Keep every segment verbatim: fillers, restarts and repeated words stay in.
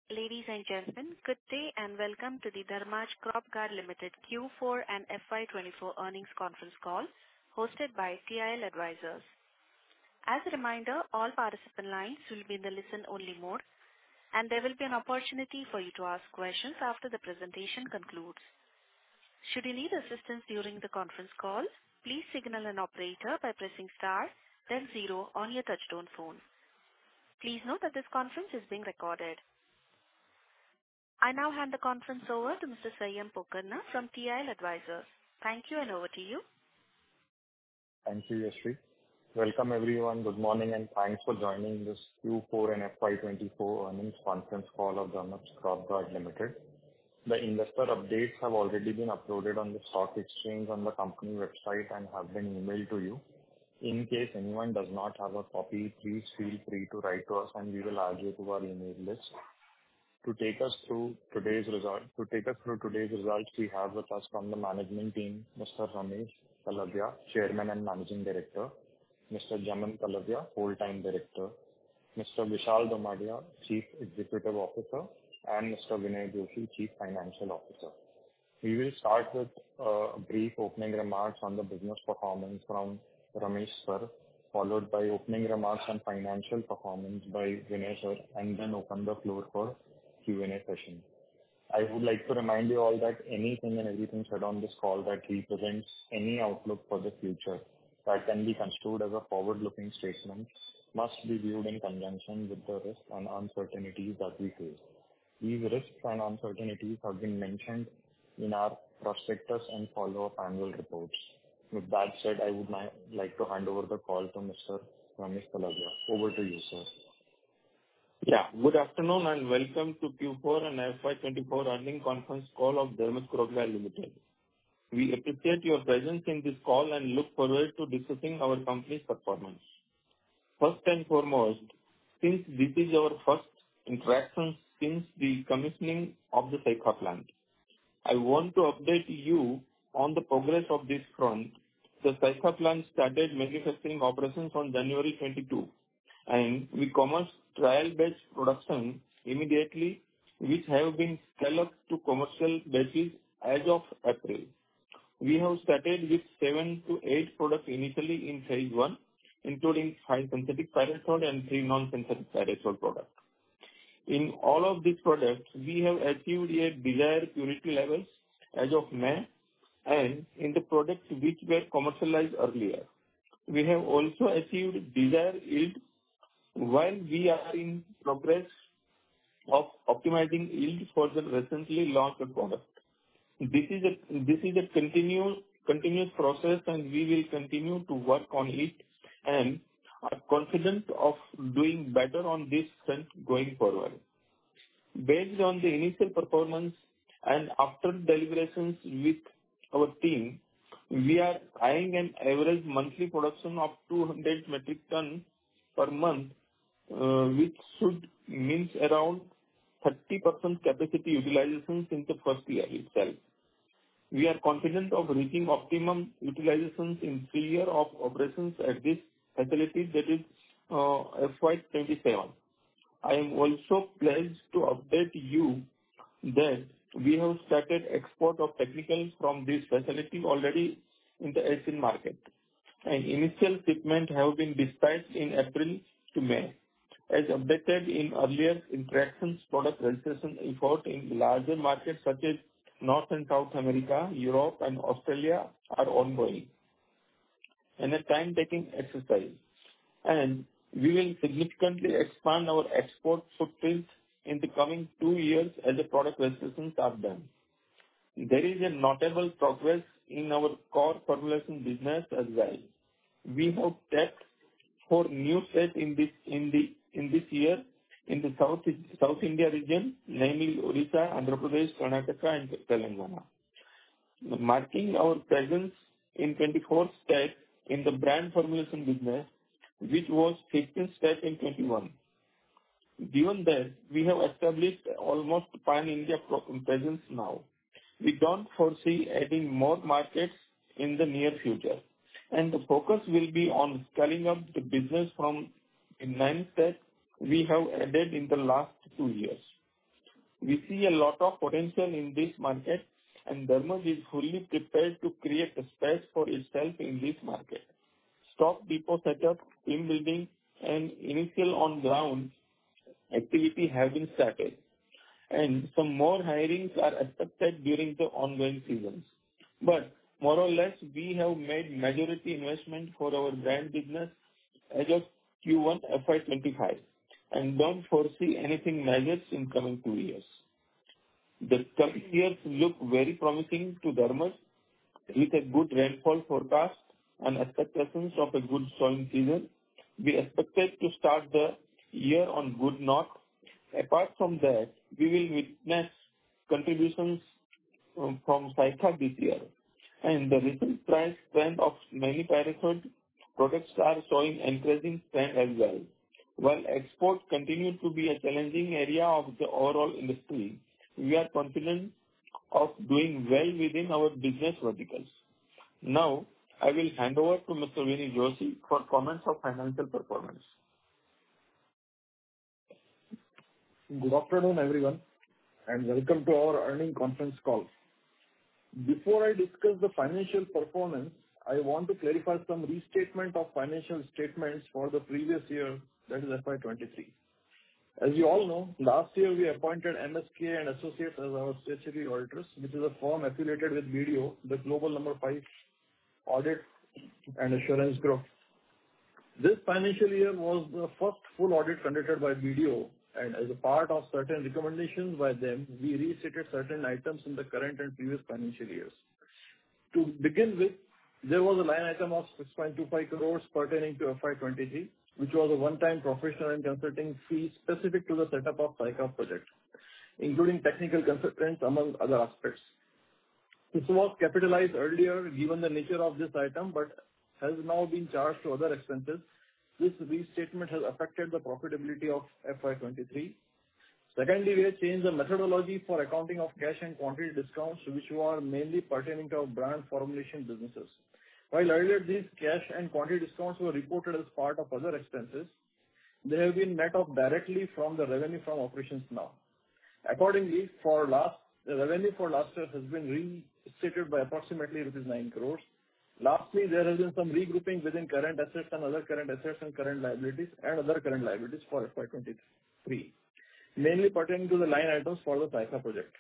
Ladies and gentlemen, good day and welcome to the Dharmaj Crop Guard Limited Q four and F Y twenty-four earnings conference call hosted by T I L Advisors. As a reminder, all participant lines will be in the listen-only mode, and there will be an opportunity for you to ask questions after the presentation concludes. Should you need assistance during the conference call, please signal an operator by pressing star, then zero on your touchtone phone. Please note that this conference is being recorded. I now hand the conference over to Mister Sayyam Pokarna from T I L Advisors. Thank you, and over to you. Thank you, Yashvi. Welcome, everyone. Good morning, and thanks for joining this Q four and F Y twenty-four earnings conference call of Dharmaj Crop Guard Limited. The investor updates have already been uploaded on the stock exchange on the company website and have been emailed to you. In case anyone does not have a copy, please feel free to write to us, and we will add you to our email list. To take us through today's result, to take us through today's results, we have with us from the management team, Mister Ramesh Talavia, Chairman and Managing Director, Mister Jaman Talavia, Full-Time Director, Mister Vishal Domadia, Chief Executive Officer, and Mister Vinay Joshi, Chief Financial Officer. We will start with uh, brief opening remarks on the business performance from Ramesh sir, followed by opening remarks on financial performance by Vinay sir, and then open the floor for Q and A session. I would like to remind you all that anything and everything said on this call that represents any outlook for the future that can be construed as a forward-looking statement must be viewed in conjunction with the risks and uncertainties that we face. These risks and uncertainties have been mentioned in our prospectus and follow-up annual reports. With that said, I would now like to hand over the call to Mister Ramesh Talavia. Over to you, sir. Yeah. Good afternoon and welcome to Q four and F Y twenty-four earnings conference call of Dharmaj Crop Guard Limited. We appreciate your presence in this call and look forward to discussing our company's performance. First and foremost, since this is our first interaction since the commissioning of the Saikha plant, I want to update you on the progress of this front. The Saikha plant started manufacturing operations on January twenty-second, and we commenced trial batch production immediately, which have been scaled up to commercial batches as of April. We have started with seven to eight products initially in phase one, including five synthetic pyrethroid and three non-synthetic pyrethroid products. In all of these products, we have achieved a desired purity levels as of May, and in the products which were commercialized earlier, we have also achieved desired yield. While we are in progress of optimizing yield for the recently launched product, this is a this is a continuous continuous process, and we will continue to work on it and are confident of doing better on this front going forward. Based on the initial performance and after deliberations with our team, we are eyeing an average monthly production of two hundred metric tons per month, uh, which should mean around thirty percent capacity utilizations in the first year itself. We are confident of reaching optimum utilizations in three years of operations at this facility, that is uh, F Y twenty-seven. I am also pleased to update you that we have started export of technicals from this facility already in the Asian market, and initial shipment have been dispatched in April to May. As updated in earlier interactions, product registration effort in larger markets such as North and South America, Europe, and Australia are ongoing and a time-taking exercise, and we will significantly expand our export footprint in the coming two years as the product registrations are done. There is a notable progress in our core formulation business as well. We have tapped for new states in this in the in this year in the South South India region, namely Odisha, Andhra Pradesh, Karnataka, and Telangana, marking our presence in twenty-four states in the brand formulation business, which was fifteen states in twenty-one. Given that we have established almost pan-India presence now, we don't foresee adding more markets in the near future, and the focus will be on scaling up the business from the nine states we have added in the last two years. We see a lot of potential in this market, and Thermax is fully prepared to create a space for itself in this market. Stock depot setup, team building, and initial on-ground activity have been started, and some more hirings are expected during the ongoing seasons. But more or less, we have made majority investment for our brand business as of Q one F Y twenty-five and don't foresee anything major in coming two years. The coming years look very promising to Thermax with a good rainfall forecast and expectations of a good sowing season. We expected to start the year on good note. Apart from that, we will witness contributions um, from Saica this year, and the recent price trend of many paraquat products are showing encouraging trend as well. While exports continue to be a challenging area of the overall industry, we are confident of doing well within our business verticals. Now, I will hand over to Mister Vinny Joshi for comments of financial performance. Good afternoon, everyone, and welcome to our earnings conference call. Before I discuss the financial performance, I want to clarify some restatement of financial statements for the previous year, that is F Y twenty-three. As you all know, last year we appointed M S K and Associates as our statutory auditors, which is a firm affiliated with B D O, the global number five audit and assurance group. This financial year was the first full audit conducted by B D O, and as a part of certain recommendations by them, we restated certain items in the current and previous financial years. To begin with, there was a line item of six point two five crores pertaining to F Y twenty-three, which was a one-time professional and consulting fee specific to the setup of Saica project, including technical consultants among other aspects. This was capitalized earlier given the nature of this item, but has now been charged to other expenses. This restatement has affected the profitability of F Y twenty-three. Secondly, we have changed the methodology for accounting of cash and quantity discounts, which were mainly pertaining to our brand formulation businesses. While earlier these cash and quantity discounts were reported as part of other expenses, they have been net off directly from the revenue from operations now. Accordingly, for last, the revenue for last year has been restated by approximately rupees nine crores. Lastly, there has been some regrouping within current assets and other current assets and current liabilities and other current liabilities for F Y twenty-three, mainly pertaining to the line items for the Saica project.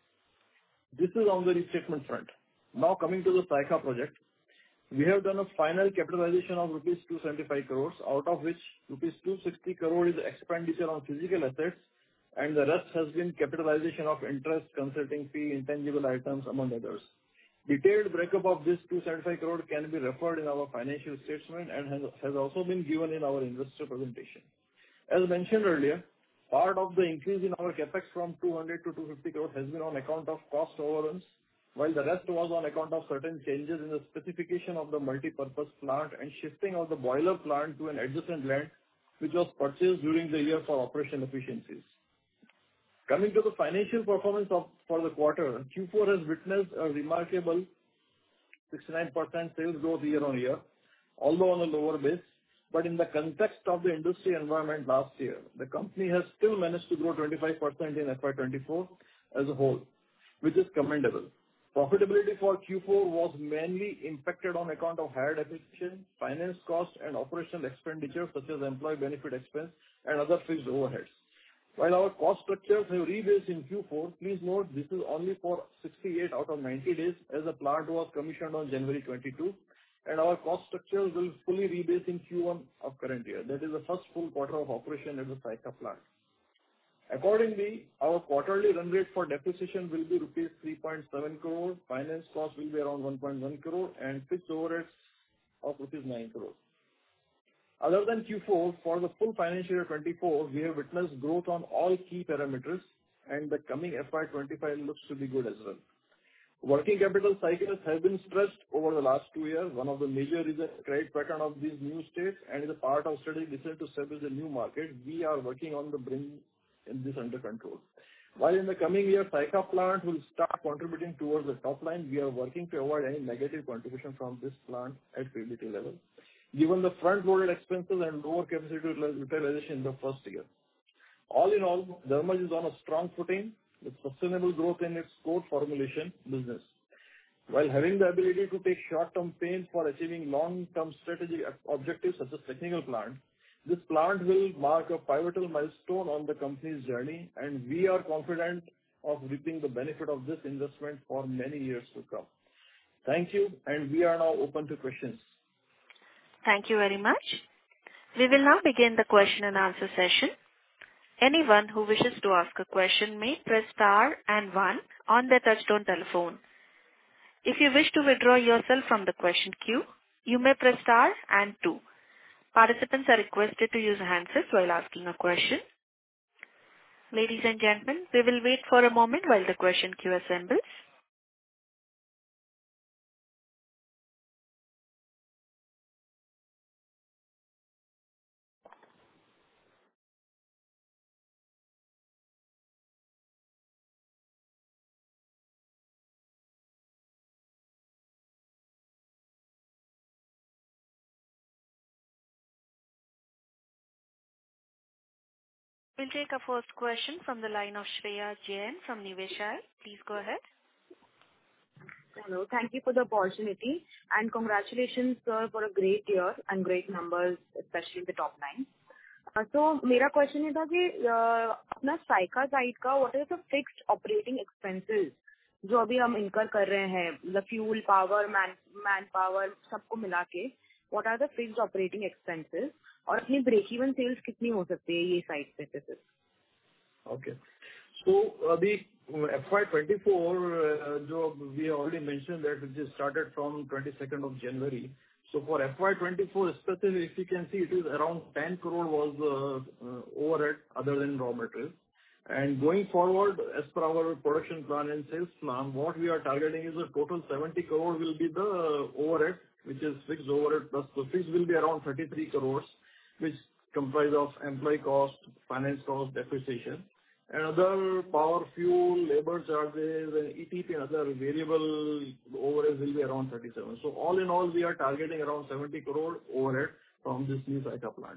This is on the restatement front. Now coming to the Saica project, we have done a final capitalization of rupees two hundred seventy-five crores, out of which rupees two hundred sixty crore is expenditure on physical assets, and the rest has been capitalization of interest, consulting fee, intangible items, among others. Detailed breakup of this two hundred seventy-five crore can be referred in our financial statement and has, has also been given in our investor presentation. As mentioned earlier, part of the increase in our capex from two hundred to two hundred fifty crore has been on account of cost overruns, while the rest was on account of certain changes in the specification of the multi-purpose plant and shifting of the boiler plant to an adjacent land, which was purchased during the year for operation efficiencies. Coming to the financial performance of for the quarter, Q four has witnessed a remarkable sixty-nine percent sales growth year-on-year, although on a lower base. But in the context of the industry environment last year, the company has still managed to grow twenty-five percent in F Y twenty-four as a whole, which is commendable. Profitability for Q four was mainly impacted on account of higher depreciation, finance costs, and operational expenditure such as employee benefit expense and other fixed overheads. While our cost structures have rebased in Q four, please note this is only for sixty-eight out of ninety days, as the plant was commissioned on January twenty-second, and our cost structures will fully rebase in Q one of current year. That is the first full quarter of operation at the Saica plant. Accordingly, our quarterly run rate for depreciation will be rupees three point seven crore, finance cost will be around one point one crore, and fixed overheads of rupees nine crore. Other than Q four, for the full financial year twenty-four, we have witnessed growth on all key parameters, and the coming F Y twenty-five looks to be good as well. Working capital cycles have been stretched over the last two years. One of the major is the credit pattern of these new states, and as a part of strategic decision to establish a new market, we are working on the bring in this under control. While in the coming year, Saica plant will start contributing towards the top line, we are working to avoid any negative contribution from this plant at P B T level, given the front-loaded expenses and lower capacity utilization in the first year. All in all, Thermax is on a strong footing with sustainable growth in its core formulation business. While having the ability to take short-term pain for achieving long-term strategic objectives such as technical plant, this plant will mark a pivotal milestone on the company's journey, and we are confident of reaping the benefit of this investment for many years to come. Thank you, and we are now open to questions. Thank you very much. We will now begin the question and answer session. Anyone who wishes to ask a question may press star and one on their touchtone telephone. If you wish to withdraw yourself from the question queue, you may press star and two. Participants are requested to use handsets while asking a question. Ladies and gentlemen, we will wait for a moment while the question queue assembles. We'll take our first question from the line of Shreya Jain from Niveshaay. Please go ahead. Hello. Thank you for the opportunity, and congratulations, sir, for a great year and great numbers, especially in the top line. Uh, So मेरा question ये था कि uh, अपना Saika side का what is the fixed operating expenses जो अभी हम incur कर रहे हैं, the fuel, power, man manpower सबको मिला के what are the fixed operating expenses और अपनी break even sales कितनी हो सकती है ये side पे से? Okay. So, अभी F Y twenty-four, uh, जो we already mentioned that it just started from twenty-second of January. So for F Y twenty-four specifically, if you can see, it is around ten crore was uh, uh, overhead other than raw material. And going forward, as per our production plan and sales plan, what we are targeting is a total seventy crore will be the overhead, which is fixed overhead, plus the fixed will be around thirty-three crores, which comprise of employee cost, finance cost, depreciation. And other power, fuel, labor charges, and E T P and other variable overheads will be around thirty-seven. So all in all, we are targeting around seventy crore overhead from this new Saika plant.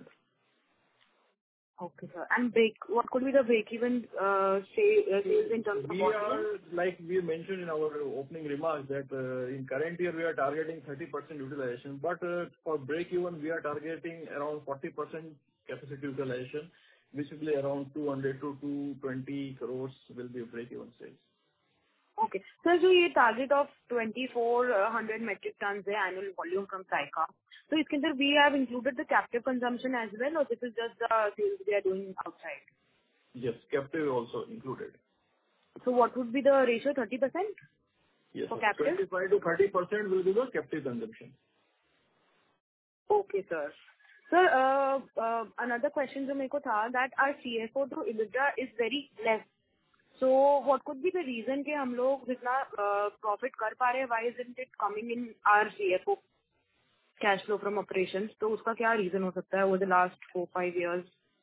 Okay, sir. And break, what could be the break-even uh, say- uh, sales in terms of We volume? are, like we mentioned in our opening remarks, that uh, in current year, we are targeting thirty percent utilization, but uh, for break-even, we are targeting around forty percent capacity utilization, which will be around two hundred to two hundred twenty crores will be break-even sales. Okay. Sir, so ये target of twenty-four hundred metric tons है annual volume from Saika. So इसके अंदर we have included the captive consumption as well, or this is just the sales we are doing outside? Yes, captive also included. So what would be the ratio, thirty percent Yes, for captive? twenty-five to thirty percent will be the captive consumption. Okay, sir. Sir, uh, uh, another question जो मेरे को था that our C F O to EBITDA is very less. So what could be the reason कि हम लोग जितना uh, profit कर पा रहे हैं, why isn't it coming in our C F O cash flow from operations? तो उसका क्या reason हो सकता है over the last four five years?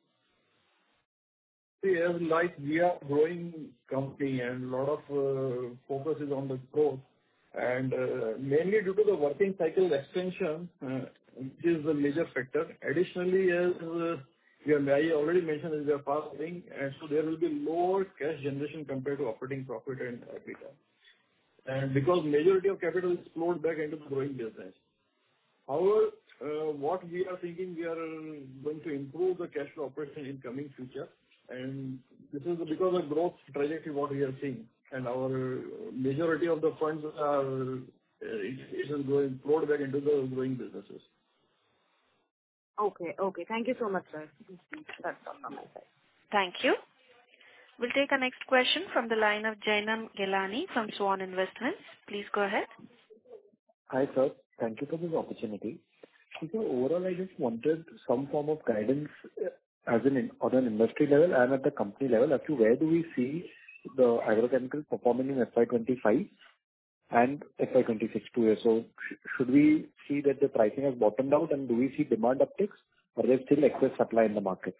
See, as like we are growing company and a lot of uh, focus is on the growth, and uh, mainly due to the working cycle extension, uh, which is the major factor. Additionally, as uh, we have, I already mentioned, is we are passing, and so there will be lower cash generation compared to operating profit and EBITDA. And because majority of capital is flowed back into the growing business. However, uh, what we are thinking, we are going to improve the cash flow operation in coming future, and this is because of growth trajectory what we are seeing, and our majority of the funds are uh, is going flowed back into the growing businesses. Okay, okay. Thank you so much, sir. That's all from my side. Thank you. We'll take our next question from the line of Jainam Ghelani from Swan Investments. Please go ahead. Hi, sir. Thank you for this opportunity. So overall, I just wanted some form of guidance uh, as in on an industry level and at the company level as to where do we see the agrochemical performing in F Y twenty-five and F Y twenty-six two years. So sh- should we see that the pricing has bottomed out, and do we see demand upticks, or there's still excess supply in the market?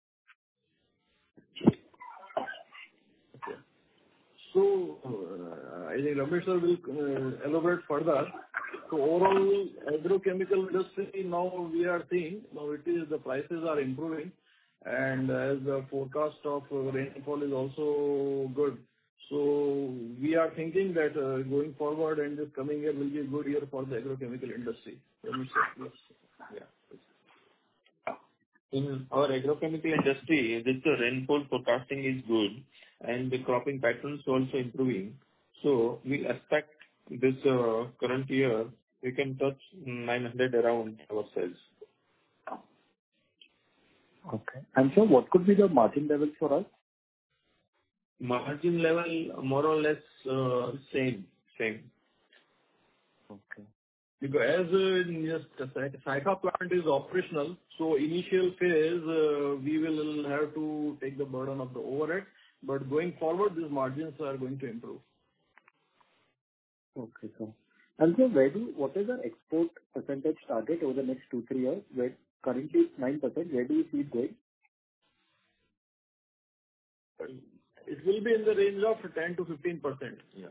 So, uh, I think Ramesh sir will uh, elaborate further. So overall, agrochemical industry now we are seeing, now it is the prices are improving, and as the forecast of uh, rainfall is also good. So we are thinking that uh, going forward and this coming year will be a good year for the agrochemical industry. Let me check this. Yeah. In our agrochemical industry, this uh, rainfall forecasting is good and the cropping patterns also improving. So we expect this uh, current year we can touch nine hundred around our sales. Okay. And sir, what could be the margin levels for us? Margin level more or less uh, same. Same. Okay. Because as uh, yes, the Sy- Saika plant is operational, so initial phase, uh, we will have to take the burden of the overhead, but going forward, these margins are going to improve. Okay, sir. And sir, where do, what is our export percentage target over the next two, three years? Where currently it's nine percent, where do you see it going? It will be in the range of ten to fifteen percent. Yeah.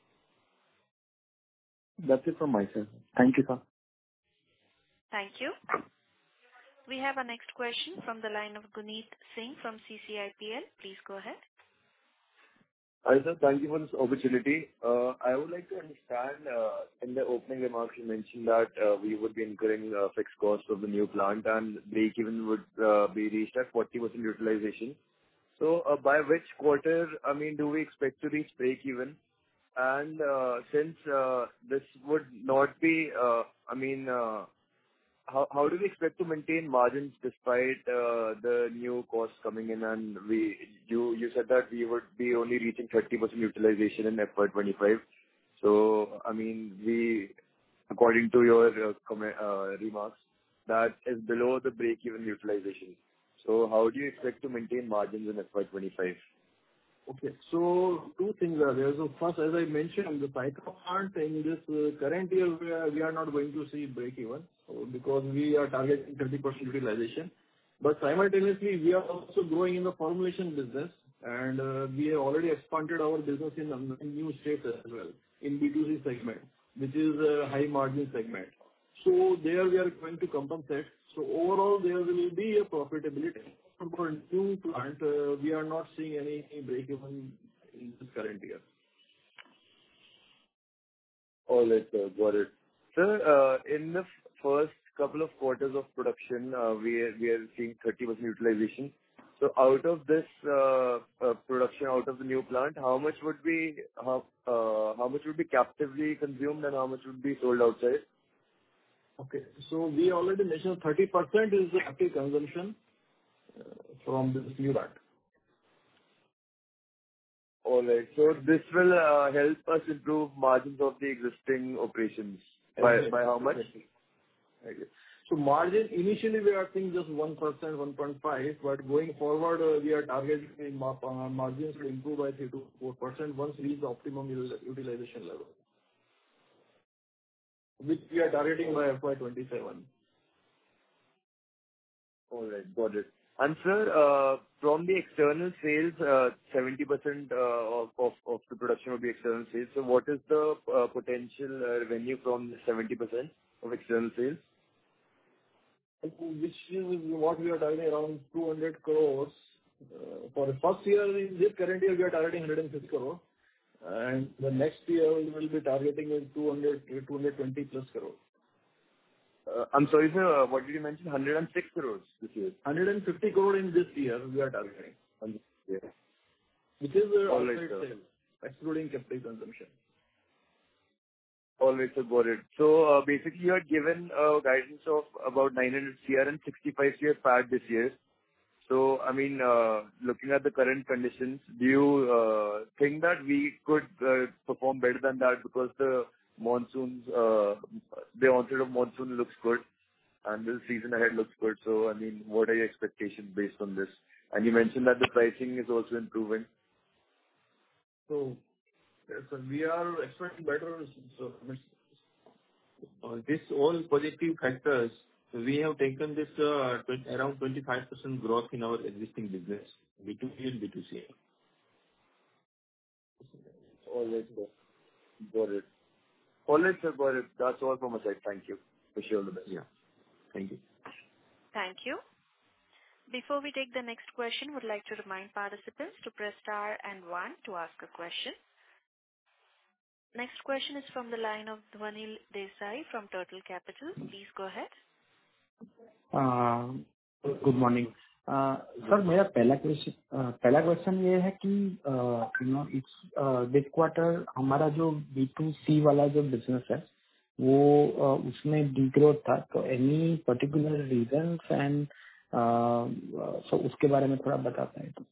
That's it from my side. Thank you, sir. Thank you. We have our next question from the line of Guneet Singh from C C I P L. Please go ahead. Hi, sir. Thank you for this opportunity. Uh, I would like to understand, uh, in the opening remarks, you mentioned that uh, we would be incurring uh, fixed costs of the new plant and break-even would uh, be reached at forty percent utilization. So, uh, by which quarter, I mean, do we expect to reach break-even? And, uh, since uh, this would not be, uh, I mean, uh, how how do we expect to maintain margins despite uh the new costs coming in? And we you you said that we would be only reaching thirty percent utilization in F Y twenty-five. So, I mean, we, according to your uh comment, uh, remarks, that is below the break-even utilization. So how do you expect to maintain margins in F Y twenty-five? Okay. So two things are there. So first, as I mentioned, the Saika plant in this uh, current year, we are we are not going to see break-even, so because we are targeting thirty percent utilization. But simultaneously, we are also growing in the formulation business, and uh, we have already expanded our business in um, in new states as well, in B two C segment, which is a high margin segment. So there we are going to compensate. So overall, there will be a profitability. For new plant, uh, we are not seeing any break-even in this current year. All right, sir. Got it. Sir, uh, in the f- first couple of quarters of production, uh, we are we are seeing thirty percent utilization. So out of this uh, uh, production, out of the new plant, how much would be how uh, how much would be captively consumed and how much would be sold outside? Okay. So we already mentioned thirty percent is the active consumption uh, from this new plant. All right. So this will uh, help us improve margins of the existing operations. By by how much? Exactly. Okay. So margin, initially, we are seeing just one percent, one point five, but going forward, uh, we are targeting mar- uh, margins to improve by three to four percent once we reach the optimum util- utilization level, which we are targeting by F Y twenty-seven. All right. Got it. And sir, uh, from the external sales, uh, seventy percent uh, of of of the production will be external sales. So what is the uh, potential uh, revenue from the seventy percent of external sales? Which is what we are targeting around two hundred crores. Uh, For the first year, in this current year, we are targeting one hundred fifty crore, and the next year we will be targeting is two hundred, two hundred twenty plus crore. Uh, I'm sorry, sir, uh, what did you mention? one hundred six crores this year. one hundred fifty crore in this year we are targeting, Yeah. which is uh, All right, outside sir. sale, excluding captive consumption. All right, sir. Got it. So, uh, basically, you had given a guidance of about nine hundred crore and sixty-five crore PAT this year. So, I mean, uh looking at the current conditions, do you uh think that we could uh perform better than that because the monsoons, uh the onset of monsoon looks good and the season ahead looks good. So, I mean, what are your expectations based on this? And you mentioned that the pricing is also improving. So yes, sir, we are expecting better. So Uh, This all positive factors, we have taken this uh, twen- around twenty-five percent growth in our existing business, B two B and B two C. All right, sir. Got it. All right, sir. Got it. That's all from my side. Thank you. Wish you all the best. Yeah. Thank you. Thank you. Before we take the next question, would like to remind participants to press star and one to ask a question. Next question is from the line of Dhwanil Desai from Turtle Capital. Please go ahead. Good morning sir. मेरा पहला question पहला question ये है कि you know it's this quarter हमारा जो B to सी वाला जो बिजनेस है वो uh, उसमें डीग्रोथ था. तो any particular reasons and so उसके बारे में थोड़ा बता पाए तो.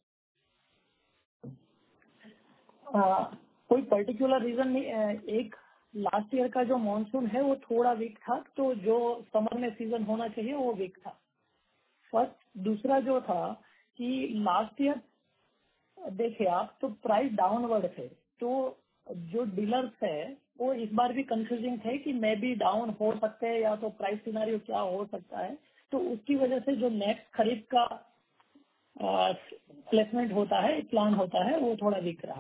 आ, कोई पर्टिकुलर रीजन नहीं. अ, एक लास्ट ईयर का जो मॉनसून है वो थोड़ा वीक था, तो जो समर में सीजन होना चाहिए वो वीक था फर्स्ट. दूसरा जो था कि लास्ट ईयर देखिए आप तो प्राइस डाउनवर्ड थे, तो जो डीलर्स है वो इस बार भी कंफ्यूजिंग थे कि मे बी डाउन हो सकते हैं या तो प्राइस सिनारियो क्या हो सकता है. तो उसकी वजह से जो नेक्स्ट खरीद का प्लेसमेंट होता है, प्लान होता है, वो थोड़ा वीक रहा.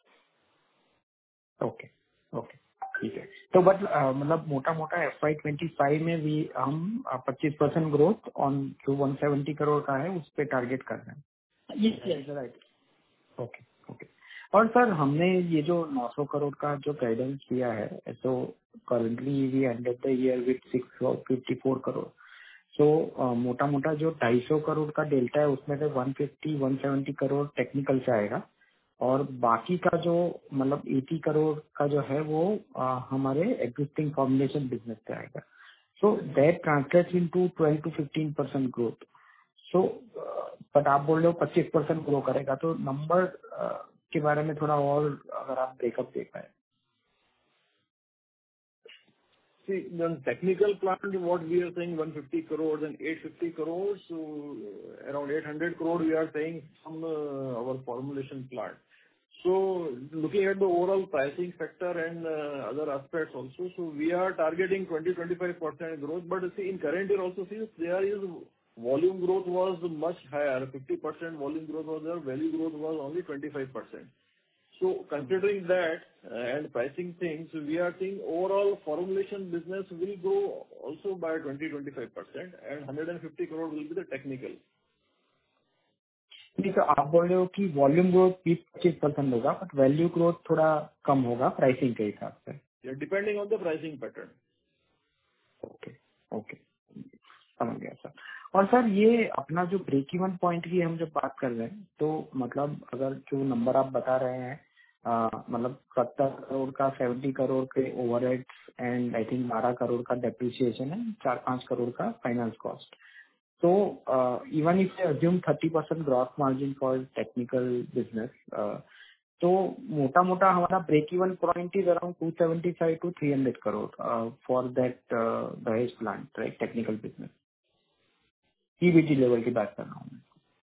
ओके ओके ठीक है. तो बट मतलब मोटा मोटा एफ आई ट्वेंटी फाइव में भी हम पच्चीस परसेंट ग्रोथ ऑन जो वन सेवेंटी करोड़ का है उस पे टारगेट कर रहे हैं. Yes right. Okay okay. और सर हमने ये जो नौ सौ करोड़ का जो गाइडेंस किया है, तो currently we ended the year with six fifty four crore. So मोटा मोटा जो ढाई सौ करोड़ का डेल्टा है उसमें से one fifty one seventy crore technical से आएगा और बाकी का जो मतलब अस्सी करोड़ का जो है वो आ, हमारे एग्जिस्टिंग फॉर्मुलेशन बिजनेस से आएगा. So that translates into twelve to fifteen percent growth. So but आप बोल रहे हो पच्चीस परसेंट ग्रो करेगा, तो नंबर के बारे में थोड़ा और अगर आप ब्रेकअप दे पाए. See, the technical plant, what we are saying one hundred fifty crores and eight hundred fifty crores, so around eight hundred crore we are saying from uh, our formulation plant. So looking at the overall pricing factor and uh, other aspects also, so we are targeting twenty to twenty-five percent growth. But see, in current year also, see, there is volume growth was much higher. fifty percent volume growth was there, value growth was only twenty-five percent. So considering that uh, and pricing things, we are seeing overall formulation business will grow also by twenty to twenty-five percent and one hundred fifty crore will be the technical. नहीं, तो आप बोल रहे हो कि volume growth बीस पच्चीस percent होगा बट वैल्यू ग्रोथ थोड़ा कम होगा प्राइसिंग के हिसाब से. Yeah, depending on the pricing pattern. Okay okay समझ गया सर. और सर ये अपना जो ब्रेक इवन पॉइंट की हम जब बात कर रहे हैं तो मतलब अगर जो नंबर आप बता रहे हैं आ, मतलब सत्तर करोड़ का सेवेंटी करोड़ के ओवरहेड्स एंड आई थिंक बारह करोड़ का डेप्रिसिएशन है, चार पांच करोड़ का finance cost. So uh, even if I assume thirty percent gross margin for technical business, uh, तो मोटा मोटा हमारा break even point is around two seventy-five to three hundred crore uh, for that uh, Dahej plant, right? Technical business. P B T level की बात कर रहा हूँ मैं.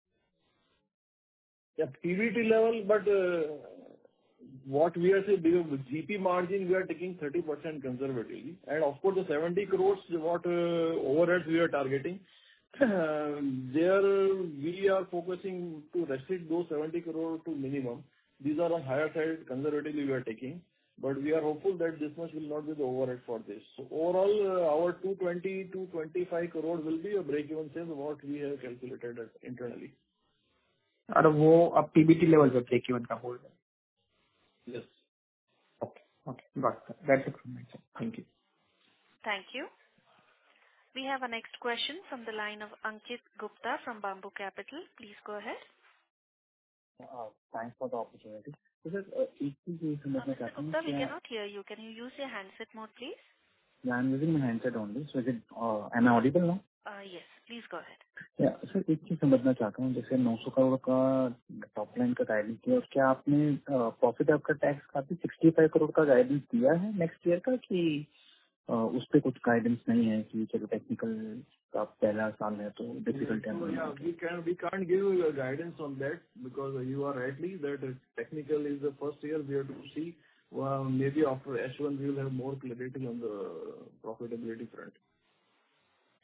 Yeah, P B T level, but uh, what we are saying, because G P margin, we are taking thirty percent conservatively. And of course, the seventy crores, what uh, overheads we are targeting, uh, there we are focusing to restrict those seventy crore to minimum. These are on higher side, conservatively we are taking, but we are hopeful that this much will not be the overhead for this. So overall, uh, our two twenty to twenty-five crore will be a break-even sales, what we have calculated at internally. और वो अब PBT level पे break even का बोल रहे हैं. Yes. Okay okay got it. That's it from my side. Thank you. Thank you. We have our next question from the line of Ankit Gupta from Bamboo Capital. Please go ahead. Uh, Thanks for the opportunity. So, sir, uh, एक चीज ये Uh, समझना Mister चाहता हूँ Gupta, we कि cannot hear you. Can you use your handset mode, please? yeah, I'm using my handset only. So, is it, uh, am I audible now? Uh, yes, please go ahead. Yeah, sir एक चीज समझना चाहता हूँ, जैसे नौ सौ करोड़ का top line का guidance किया, उसके आपने प्रॉफिट आफ्टर टैक्स का भी पैंसठ करोड़ का गाइडेंस दिया है नेक्स्ट ईयर का, कि uh, उस पे कुछ गाइडेंस नहीं है कि चलो टेक्निकल का पहला साल है तो डिफिकल्ट है? So, yeah, we can, we can't give you a guidance on that because you are rightly that uh, technical is the first year we have to see. Well, maybe after H one we will have more clarity on the profitability front.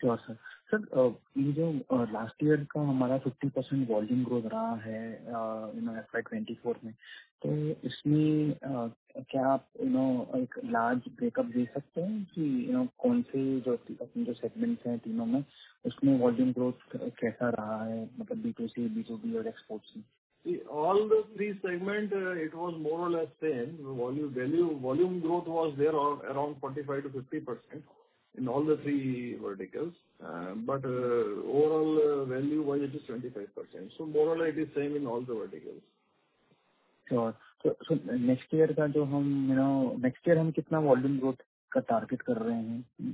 Sure sir. Sir ये जो last year का हमारा fifty percent volume growth रहा है you know F Y twenty four में, तो इसमें uh, क्या आप यू नो एक लार्ज ब्रेकअप दे सकते हैं कि यू नो कौन से जो अपने जो सेगमेंट्स हैं तीनों में उसमें वॉल्यूम ग्रोथ कैसा रहा है, मतलब B to C, B to B और एक्सपोर्ट्स में? See, all the three segment, uh, it was more or less same. Volume, value, volume growth was there ar- around forty-five to fifty percent in all the three verticals. Uh, But uh, overall, uh, value-wise, it is twenty-five percent. So more or less, it is same in all the verticals. Sure. तो so next year का जो हम you know next year हम कितना volume growth का target कर रहे हैं?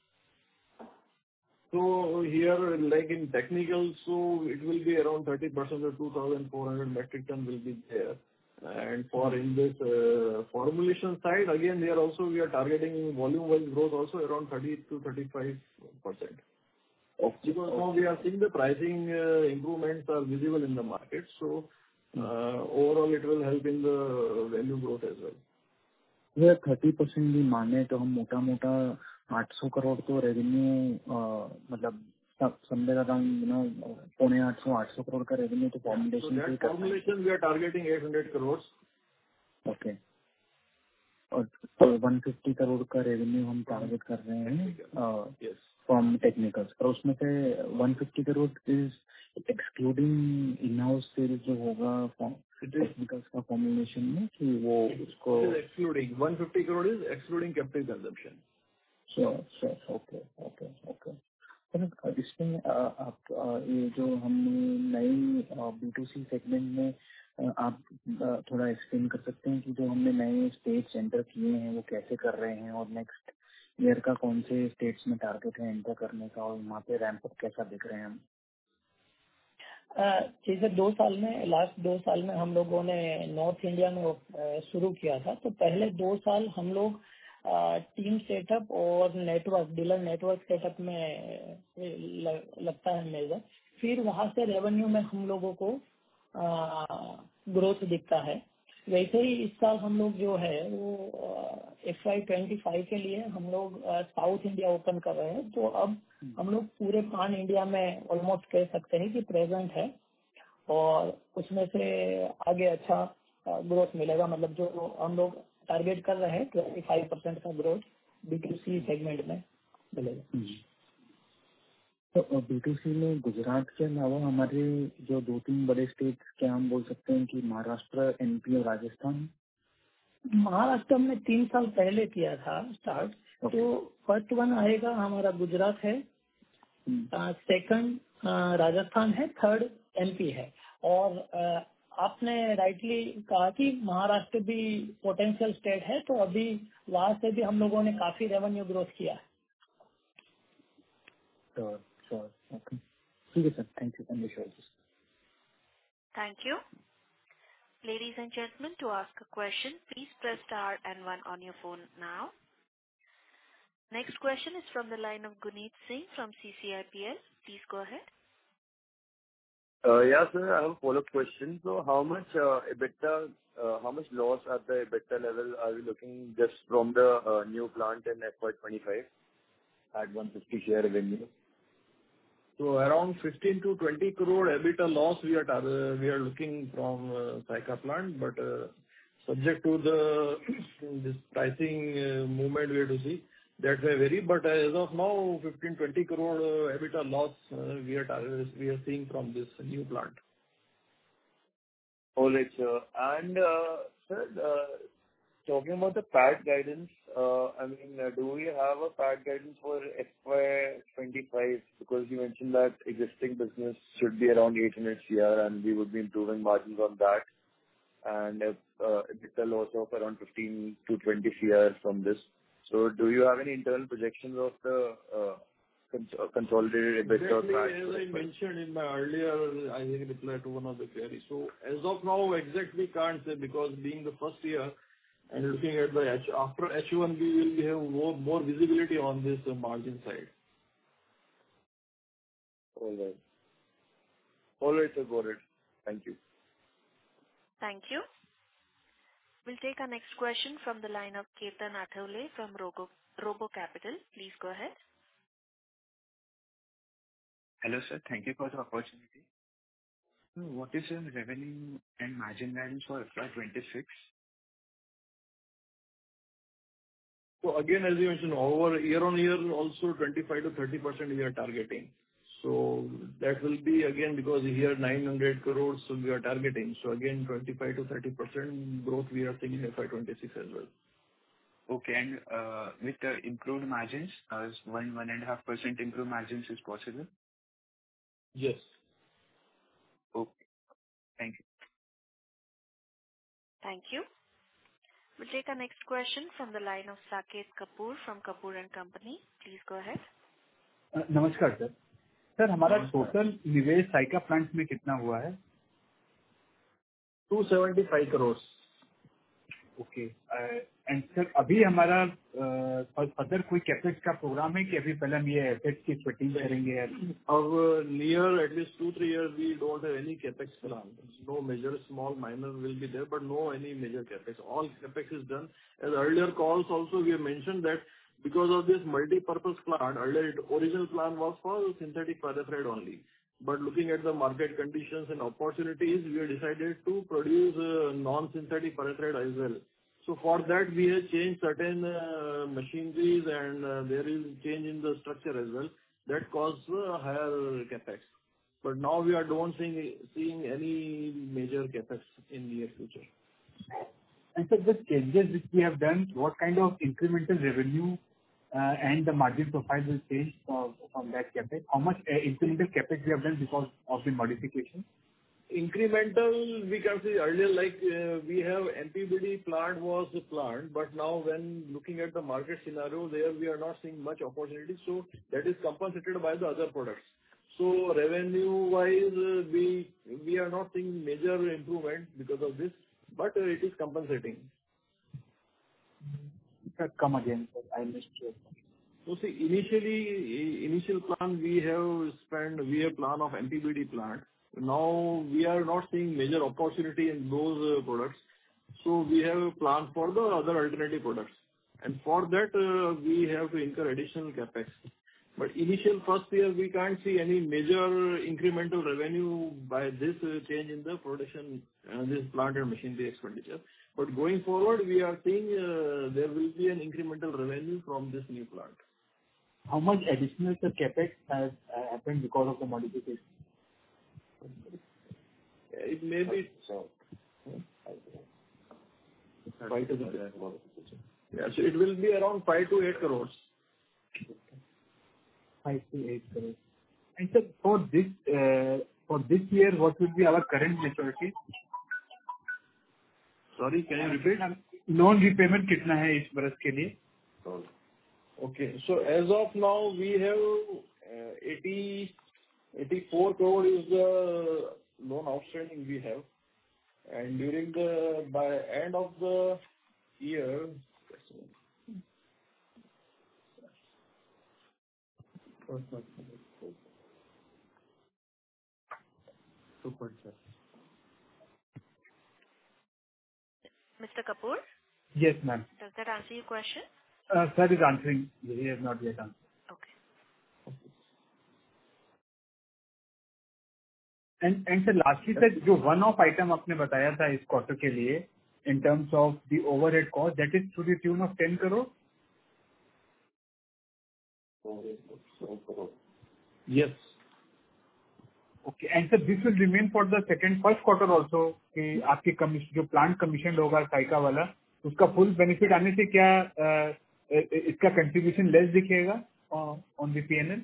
So here, like in technical, so it will be around thirty percent or two thousand four hundred metric ton will be there. And for in this uh, formulation side, again, there also we are targeting volume-wise growth also around thirty to thirty-five percent. Okay. Because now we are seeing the pricing uh, improvements are visible in the market, so uh, overall it will help in the value growth as well. ये thirty percent भी माने तो हम मोटा मोटा आठ सौ करोड़ तो रेवेन्यू मतलब समवेयर अराउंड यू नो पौने आठ सौ आठ सौ करोड़ का रेवेन्यू तो So फॉर्मुलेशन से ही that करना है। formulation we are targeting eight hundred crores. ओके, और वन फिफ्टी करोड़ का रेवेन्यू हम टारगेट कर रहे हैं Yes. फ्रॉम टेक्निकल्स, और उसमें से one fifty crore is excluding in house sales जो होगा टेक्निकल्स का फॉर्मुलेशन में, कि वो उसको It is excluding one hundred fifty crore is excluding captive consumption. Sure sure okay okay okay. Sir इसमें अ, आप अ, ये जो हमने नई बी टू सी सेगमेंट में अ, आप अ, थोड़ा एक्सप्लेन कर सकते हैं कि जो हमने नए स्टेट्स एंटर किए हैं वो कैसे कर रहे हैं, और नेक्स्ट ईयर का कौन से स्टेट्स में टारगेट है एंटर करने का, और वहाँ पे रैंप अप कैसा दिख रहे हैं हम? जैसे दो साल में लास्ट दो साल में हम लोगों ने नॉर्थ इंडिया में अ, शुरू किया था, तो पहले दो साल हम लोग टीम सेटअप और नेटवर्क डीलर नेटवर्क सेटअप में ल, लगता है मेजर। फिर वहां से रेवेन्यू में हम लोगों को ग्रोथ दिखता है। वैसे ही इस साल हम लोग जो है वो एफ आई ट्वेंटी फाइव के लिए हम लोग साउथ इंडिया ओपन कर रहे हैं, तो अब हम लोग पूरे पान इंडिया में ऑलमोस्ट कह सकते हैं कि प्रेजेंट है, और उसमें से आगे अच्छा ग्रोथ मिलेगा। मतलब जो हम लोग टारगेट कर रहे हैं ट्वेंटी फाइव परसेंट का growth B to C segment में मिलेगा। तो बी टू सी में गुजरात के अलावा हमारे जो दो तीन बड़े स्टेट, क्या हम बोल सकते हैं कि महाराष्ट्र, एम पी और राजस्थान? महाराष्ट्र में तीन साल पहले किया था स्टार्ट, तो फर्स्ट वन आएगा हमारा गुजरात है, सेकंड राजस्थान है, थर्ड एम पी है। और uh, आपने राइटली कहा कि महाराष्ट्र भी पोटेंशियल स्टेट है, तो अभी वहाँ से भी हम लोगों ने काफी रेवेन्यू ग्रोथ किया है। श्योर श्योर ओके, ठीक है sir, thank you thank you. Thank you. Ladies and gentlemen, to ask a question, please press star and one on your phone now. Next question is from the line of Guneet Singh from C C I P L. Please go ahead. Uh, Yeah, sir, I have a follow-up question. So how much uh, EBITDA, uh, how much loss at the EBITDA level are we looking just from the uh, new plant in F Y twenty-five at one fifty share revenue? So around fifteen to twenty crore EBITDA loss we are tar- uh, we are looking from uh, Saika plant, but uh, subject to the this pricing uh, movement we have to see. That may vary, but as of now, fifteen to twenty crore uh, EBITDA loss uh, we are tar- we are seeing from this new plant. All right, sir. And, uh, sir, uh, talking about the P A T guidance, uh, I mean, uh, do we have a P A T guidance for F Y twenty-five? Because you mentioned that existing business should be around eight hundred crore, and we would be improving margins on that, and if uh, EBITDA loss of around fifteen to twenty crore from this. So do you have any internal projections of the uh, cons- uh, consolidated EBITDA or Exactly, P A T as for I F Y? mentioned in my earlier, I think, reply to one of the queries. So as of now, exactly can't say, because being the first year and looking at the H, after H one, we will have more, more visibility on this uh, margin side. All right. All right, sir. Got it. Thank you. Thank you. We'll take our next question from the line of Ketan Athawale from Robo, Robo Capital. Please go ahead. Hello, sir. Thank you for the opportunity. So what is your revenue and margin guidance for F Y twenty-six? So again, as you mentioned, over year-on-year, also twenty-five to thirty percent we are targeting. So that will be again, because here nine hundred crores so we are targeting. So again, twenty-five to thirty percent growth we are seeing in F Y twenty-six as well. Okay. And uh, with the improved margins, as one one and a half percent improved margins is possible? Yes. Okay. Thank you. Thank you. We'll take our next question from the line of Saket Kapoor from Kapoor and Company. Please go ahead. Uh, नमस्कार sir sir हमारा नमस्कार। Total निवेश Saika plant में कितना हुआ है? two seventy-five crores. Okay and sir अभी हमारा फर्दर कोई कैपेक्स का प्रोग्राम है कि अभी पहले हम ये एसेट्स की फिटिंग करेंगे? Of uh, near at least two, three years, we don't have any CapEx plan. No major, small, minor will be there, but no any major CapEx. All CapEx is done. As earlier calls also, we have mentioned that because of this multi-purpose plant, earlier it- original plan was for synthetic pyrethroid only. But looking at the market conditions and opportunities, we have decided to produce uh, non-synthetic pyrethroid as well. So for that, we have changed certain uh, machineries, and uh, there is change in the structure as well. That caused uh, higher CapEx. But now we are don't seeing seeing any major CapEx in near future. And sir, the changes which we have done, what kind of incremental revenue uh, and the margin profile will change uh, from that CapEx? How much uh, incremental CapEx we have done because of the modification? Incremental, we can say earlier, like, uh, we have M P B D plant was a plant, but now when looking at the market scenario, there we are not seeing much opportunity, so that is compensated by the other products. So revenue-wise, uh, we we are not seeing major improvement because of this, but uh, it is compensating. Sir, come again, sir. I missed you. So see, initially, i- initial plan, we have spent, we have plan of M P B D plant. Now, we are not seeing major opportunity in those uh, products, so we have a plan for the other alternative products. And for that, uh, we have to incur additional CapEx. But initial first year, we can't see any major incremental revenue by this uh, change in the production, uh, this plant and machinery expenditure. But going forward, we are seeing uh, there will be an incremental revenue from this new plant. How much additional sir CapEx has uh, happened because of the modification? It may be so. Five to eight. Yeah, so it will be around five to eight crores. five to eight crores. And sir, for this uh, for this year, what will be our current maturity? Sorry, can you repeat? Loan repayment कितना है इस बरस के लिए? Okay. So as of now, we have uh, eighty, eighty-four crore is the loan outstanding we have. And during the, by end of the year, Mister Kapoor, Yes, ma'am. does that answer your question? Uh, sir is answering. He has not yet answered. Okay. And and sir, lastly, sir, जो one off item आपने बताया था इस quarter के लिए, in terms of the overhead cost, that is to the tune of ten crore? yes. Okay. And sir, this will remain for the second, first quarter also, कि आपके commission, जो plant commission होगा साइका वाला, उसका full benefit आने से क्या uh, इसका contribution less दिखेगा uh, on the P and L?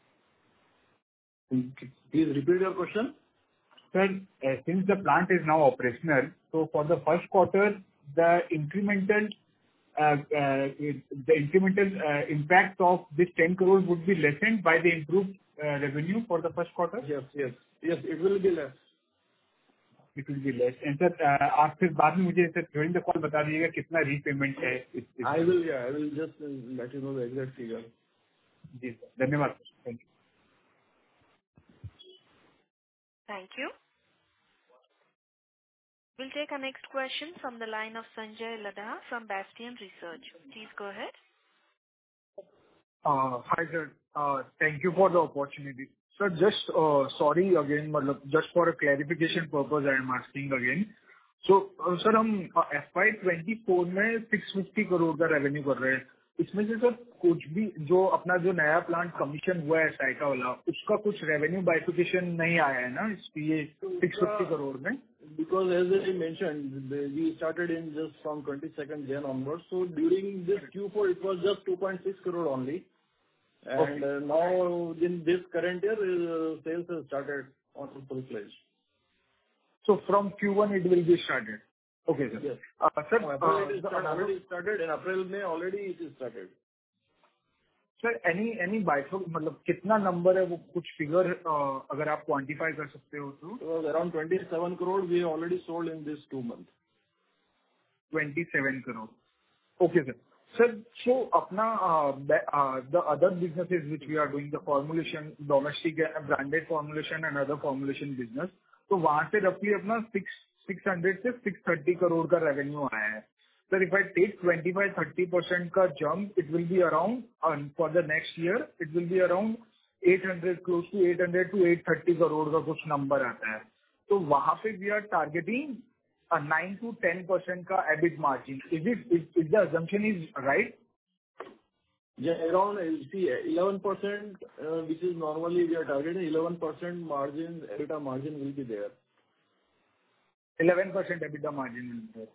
Please repeat your question. Sir, uh, since the plant is now operational, so for the first quarter, the incremental uh, uh, the incremental uh, impact of this ten crores would be lessened by the improved uh, revenue for the first quarter? Yes, yes. Yes, it will be less. It will be less. And sir, uh, आप फिर बाद में मुझे sir during the call बता दीजिएगा कितना repayment है इस इस I will, yeah, I will just uh, let you know the exact figure. जी सर धन्यवाद sir thank you Thank you. We'll take our next question from the line of Sanjay Ladha from Bastion Research. Please go ahead. Uh, Hi, sir. Uh, Thank you for the opportunity. Sir, just uh, sorry again, मतलब just for a clarification purpose, I am asking again. So, uh, sir, हम F Y twenty-four में six hundred fifty crore का revenue कर रहे हैं. इसमें से sir कुछ भी जो अपना जो नया प्लांट कमीशन हुआ है साइका वाला, उसका कुछ रेवेन्यू बाइफिकेशन नहीं आया है ना इसलिए six hundred fifty करोड़ में? Because as I mentioned, the- we started in just from twenty-second January onwards. So during this Q four, it was just two point six crore only. And uh, now in this current year, uh, sales has started on full-fledged. So from Q one it will be started. Okay, sir. Yes. Uh, Sir, No, uh, April it is the start- another- already started. In April, May, already it is started. Sir any any बाइफो मतलब कितना number है वो कुछ figure अगर आप quantify कर सकते हो तो? It was around twenty-seven crore we already sold in this two months. twenty-seven crore. Okay, sir. Sir, so अपना uh, ba- uh, the other businesses which we are doing, the formulation, domestic uh, branded formulation and other formulation business, तो वहाँ से roughly अपना six six hundred से six thirty crore का revenue आया है. Sir, if I take twenty-five to thirty percent का jump, it will be around, uh, for the next year, it will be around eight hundred, close to eight hundred to eight thirty crore का कुछ number आता है. तो वहाँ पे we are targeting a nine to ten percent का EBIT margin. Is it, is, is the assumption is right? Yeah, around, uh, see, eleven percent, uh, which is normally we are targeting eleven percent margin, EBITDA margin will be there. eleven percent EBITDA margin will be there.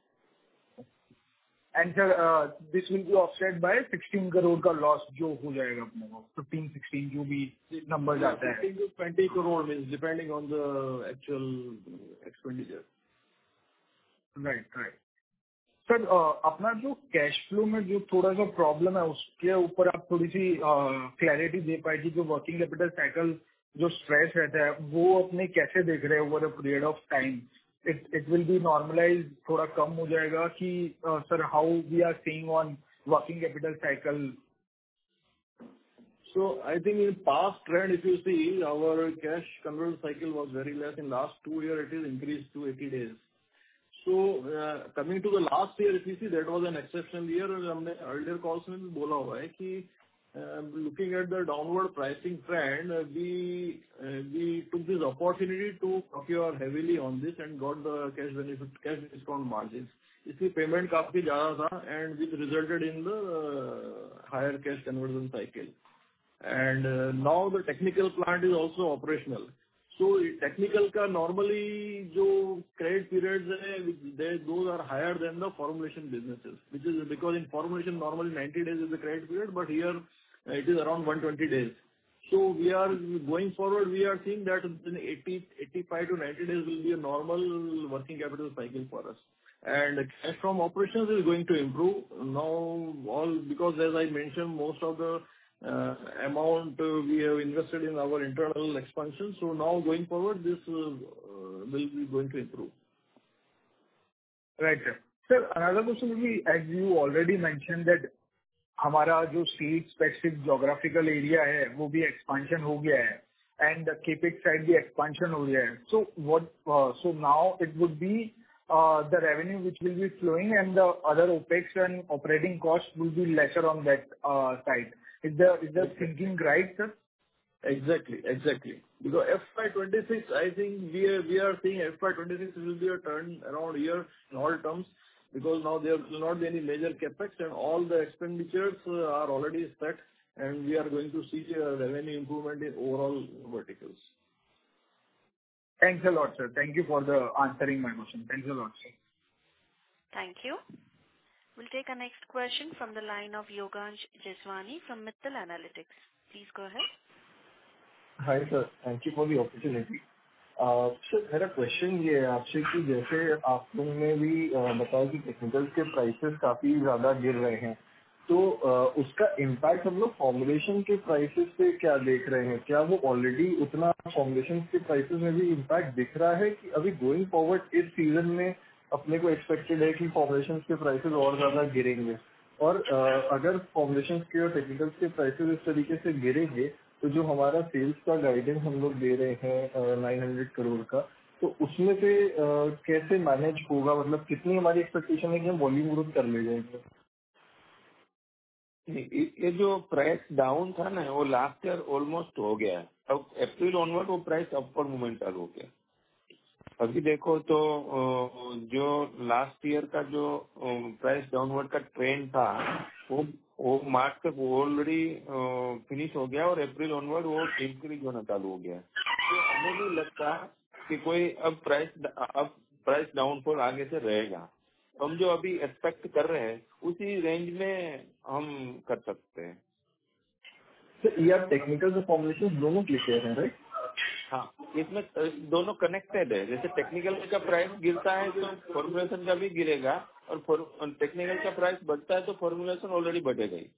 And sir, uh, this will be offset by sixteen crore का loss जो हो जाएगा अपने को, fifteen, sixteen जो भी numbers आता है. fifteen to twenty crore means depending on the actual expenditure. Right, right. Sir uh, अपना जो कैश फ्लो में जो थोड़ा सा प्रॉब्लम है उसके ऊपर आप थोड़ी सी क्लैरिटी दे पाए कि जो वर्किंग कैपिटल साइकिल जो स्ट्रेस रहता है वो अपने कैसे देख रहे हैं over uh period of time? It it will be normalize, थोड़ा कम हो जाएगा कि sir how we are seeing on working capital cycle? So I think in past trend, if you see, our cash conversion cycle was very less. In last two years, it is increased to eighty days. So, uh, coming to the last year, if you see, that was an exceptional year. हमने earlier calls में भी बोला हुआ है कि uh, looking at the downward pricing trend, uh, we uh, we took this opportunity to procure heavily on this and got the cash benefit, cash discount margins. इसलिए payment काफी ज्यादा था and which resulted in the uh, higher cash conversion cycle. And uh, now the technical plant is also operational. So technical का normally जो credit periods है, they those are higher than the formulation businesses, which is because in formulation normally ninety days is the credit period, but here uh, it is around one hundred twenty days. So we are going forward, we are seeing that in eighty, eighty-five to ninety days will be a normal working capital cycle for us. And cash from operations is going to improve now, all because as I mentioned, most of the uh, amount uh, we have invested in our internal expansion. So now going forward, this uh, uh, will be going to improve. Right, sir. Sir, another question will be, as you already mentioned that हमारा जो state specific geographical area है वो भी expansion हो गया है and capex side भी expansion हो गया है. So what so now it would be the revenue which will be flowing and the other opex and operating cost will be lesser on that side. Is the is the thinking right, sir? Exactly, exactly. Because F Y twenty-six, I think we are, we are seeing F Y twenty-six will be a turn around year in all terms, because now there will not be any major capex and all the expenditures uh, are already set, and we are going to see a revenue improvement in overall verticals. Thanks a lot, sir. Thank you for the answering my question. Thanks a lot, sir. Thank you. We'll take our next question from the line of Yogansh Jeswani from Mittal Analytics. Please go ahead. Hi sir, thank you for the opportunity. Uh, sir, मेरा question ये है आपसे कि जैसे आप लोगों ने भी uh, बताया कि टेक्निकल्स के प्राइसेस काफी ज्यादा गिर रहे हैं, तो uh, उसका इम्पैक्ट हम लोग फॉर्मुलेशन के प्राइसेस पे क्या देख रहे हैं? क्या वो ऑलरेडी उतना फॉर्मुलेशन के प्राइसेस में भी इम्पैक्ट दिख रहा है कि अभी गोइंग फॉरवर्ड इस सीजन में अपने को एक्सपेक्टेड है कि फॉर्मुलेशन के प्राइसेस और ज्यादा गिरेंगे? और uh, अगर फॉर्मुलेशन के और टेक्निकल्स के प्राइसेस इस तरीके से गिरेंगे तो जो हमारा सेल्स का गाइडेंस हम लोग दे रहे हैं नाइन हंड्रेड करोड़ का, तो उसमें से uh, कैसे मैनेज होगा? मतलब कितनी हमारी एक्सपेक्टेशन है कि हम वॉल्यूम ग्रोथ कर ले जाएंगे? ये जो प्राइस डाउन था ना वो लास्ट ईयर ऑलमोस्ट हो गया है. अब अप्रैल ऑनवर्ड वो प्राइस अपवर्ड मूवमेंट चालू हो गया। अभी देखो तो अ, जो लास्ट ईयर का जो प्राइस डाउनवर्ड का ट्रेंड था वो वो मार्च तक ऑलरेडी फिनिश हो गया और अप्रैल ऑनवर्ड वो इंक्रीज होना चालू हो गया। तो हमें नहीं लगता कि कोई अब प्राइस अब प्राइस डाउनफॉल आगे से रहेगा। हम जो अभी एक्सपेक्ट कर रहे हैं उसी रेंज में हम कर सकते हैं। सर ये आप टेक्निकल से फॉर्मुलेशन दोनों लिखे हैं राइट? हाँ, इसमें अ, दोनों कनेक्टेड है। जैसे टेक्निकल का प्राइस गिरता है तो फॉर्मुलेशन का भी गिरेगा और टेक्निकल का प्राइस बढ़ता है तो फॉर्मुलेशन ऑलरेडी बढ़ेगा ही।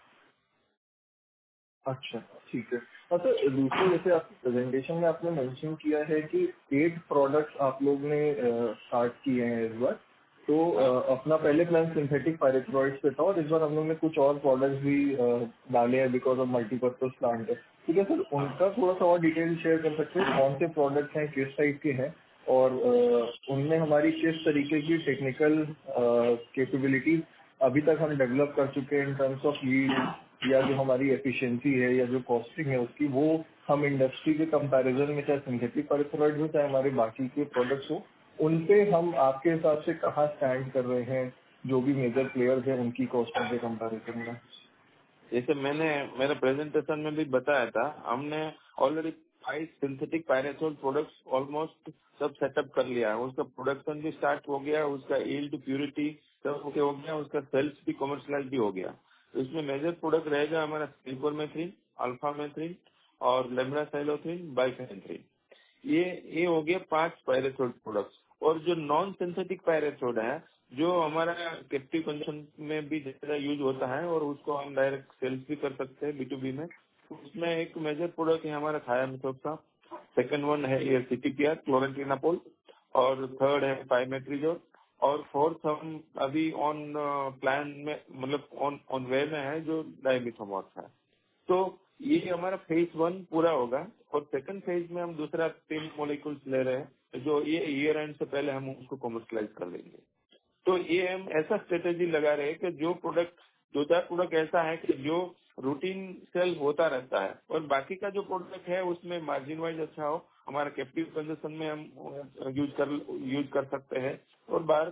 अच्छा ठीक है। और सर दूसरे जैसे आपके प्रेजेंटेशन में आपने मेंशन किया है कि एट प्रोडक्ट्स आप लोग ने स्टार्ट किए हैं इस बार, तो अ, अपना पहले प्लान सिंथेटिक पायरेथ्रॉइड्स पे था और इस बार हम लोग ने कुछ और प्रोडक्ट्स भी अ, डाले हैं बिकॉज ऑफ मल्टीपर्पज प्लांट है। ठीक है सर, उनका थोड़ा सा और डिटेल शेयर कर सकते हैं, कौन से प्रोडक्ट्स हैं, किस टाइप के हैं और अ, उनमें हमारी किस तरीके की टेक्निकल कैपेबिलिटीज अभी तक हम डेवलप कर चुके हैं इन टर्म्स ऑफ लीड या जो हमारी एफिशिएंसी है या जो कॉस्टिंग है उसकी, वो हम इंडस्ट्री के कंपैरिजन में चाहे सिंथेटिक पायरेथ्रॉइड हो चाहे हमारे बाकी के प्रोडक्ट्स हो, उन पे हम आपके हिसाब से कहाँ स्टैंड कर रहे हैं जो भी मेजर प्लेयर्स हैं उनकी कॉस्टिंग के कंपैरिजन में? जैसे मैंने मेरे प्रेजेंटेशन में भी बताया था, हमने already five synthetic pyrethroid products almost सब सेटअप कर लिया है। उसका प्रोडक्शन भी स्टार्ट हो गया, उसका यील्ड प्यूरिटी सब ओके हो गया, उसका सेल्स भी कमर्शियलाइज भी हो गया। तो इसमें मेजर प्रोडक्ट रहेगा हमारा सिल्फरमेथ्रिन, अल्फामेथ्रिन और लेम्ब्रासाइलोथ्रिन, बाइफेनेथ्रिन। ये ये हो गया पांच पायरेथ्रॉइड प्रोडक्ट्स। और जो नॉन सिंथेटिक पायरेथ्रॉइड है जो हमारा कैप्टिव कंजम्पशन में भी ज्यादा यूज होता है और उसको हम डायरेक्ट सेल्स भी कर सकते हैं बी टू बी में, तो उसमें एक मेजर प्रोडक्ट है हमारा थायामिथोक्सा, सेकंड वन है ये सीटीपीआर क्लोरेंट्रिनापोल और थर्ड है पाइमेट्रिजोल और फोर्थ हम अभी ऑन प्लान में मतलब ऑन ऑन वे में है जो डायमिथोमॉर्फ है। तो ये हमारा फेज वन पूरा होगा और सेकंड फेज में हम दूसरा तीन मॉलिक्यूल्स ले रहे हैं जो ये ईयर एंड से पहले हम उसको कमर्शियलाइज कर लेंगे। तो ये हम ऐसा स्ट्रेटेजी लगा रहे हैं कि जो प्रोडक्ट दो चार प्रोडक्ट ऐसा है कि जो रूटीन सेल होता रहता है और बाकी का जो प्रोडक्ट है उसमें मार्जिन वाइज अच्छा हो, हमारा कैप्टिव कंजम्पशन में हम यूज कर यूज कर सकते हैं और बाहर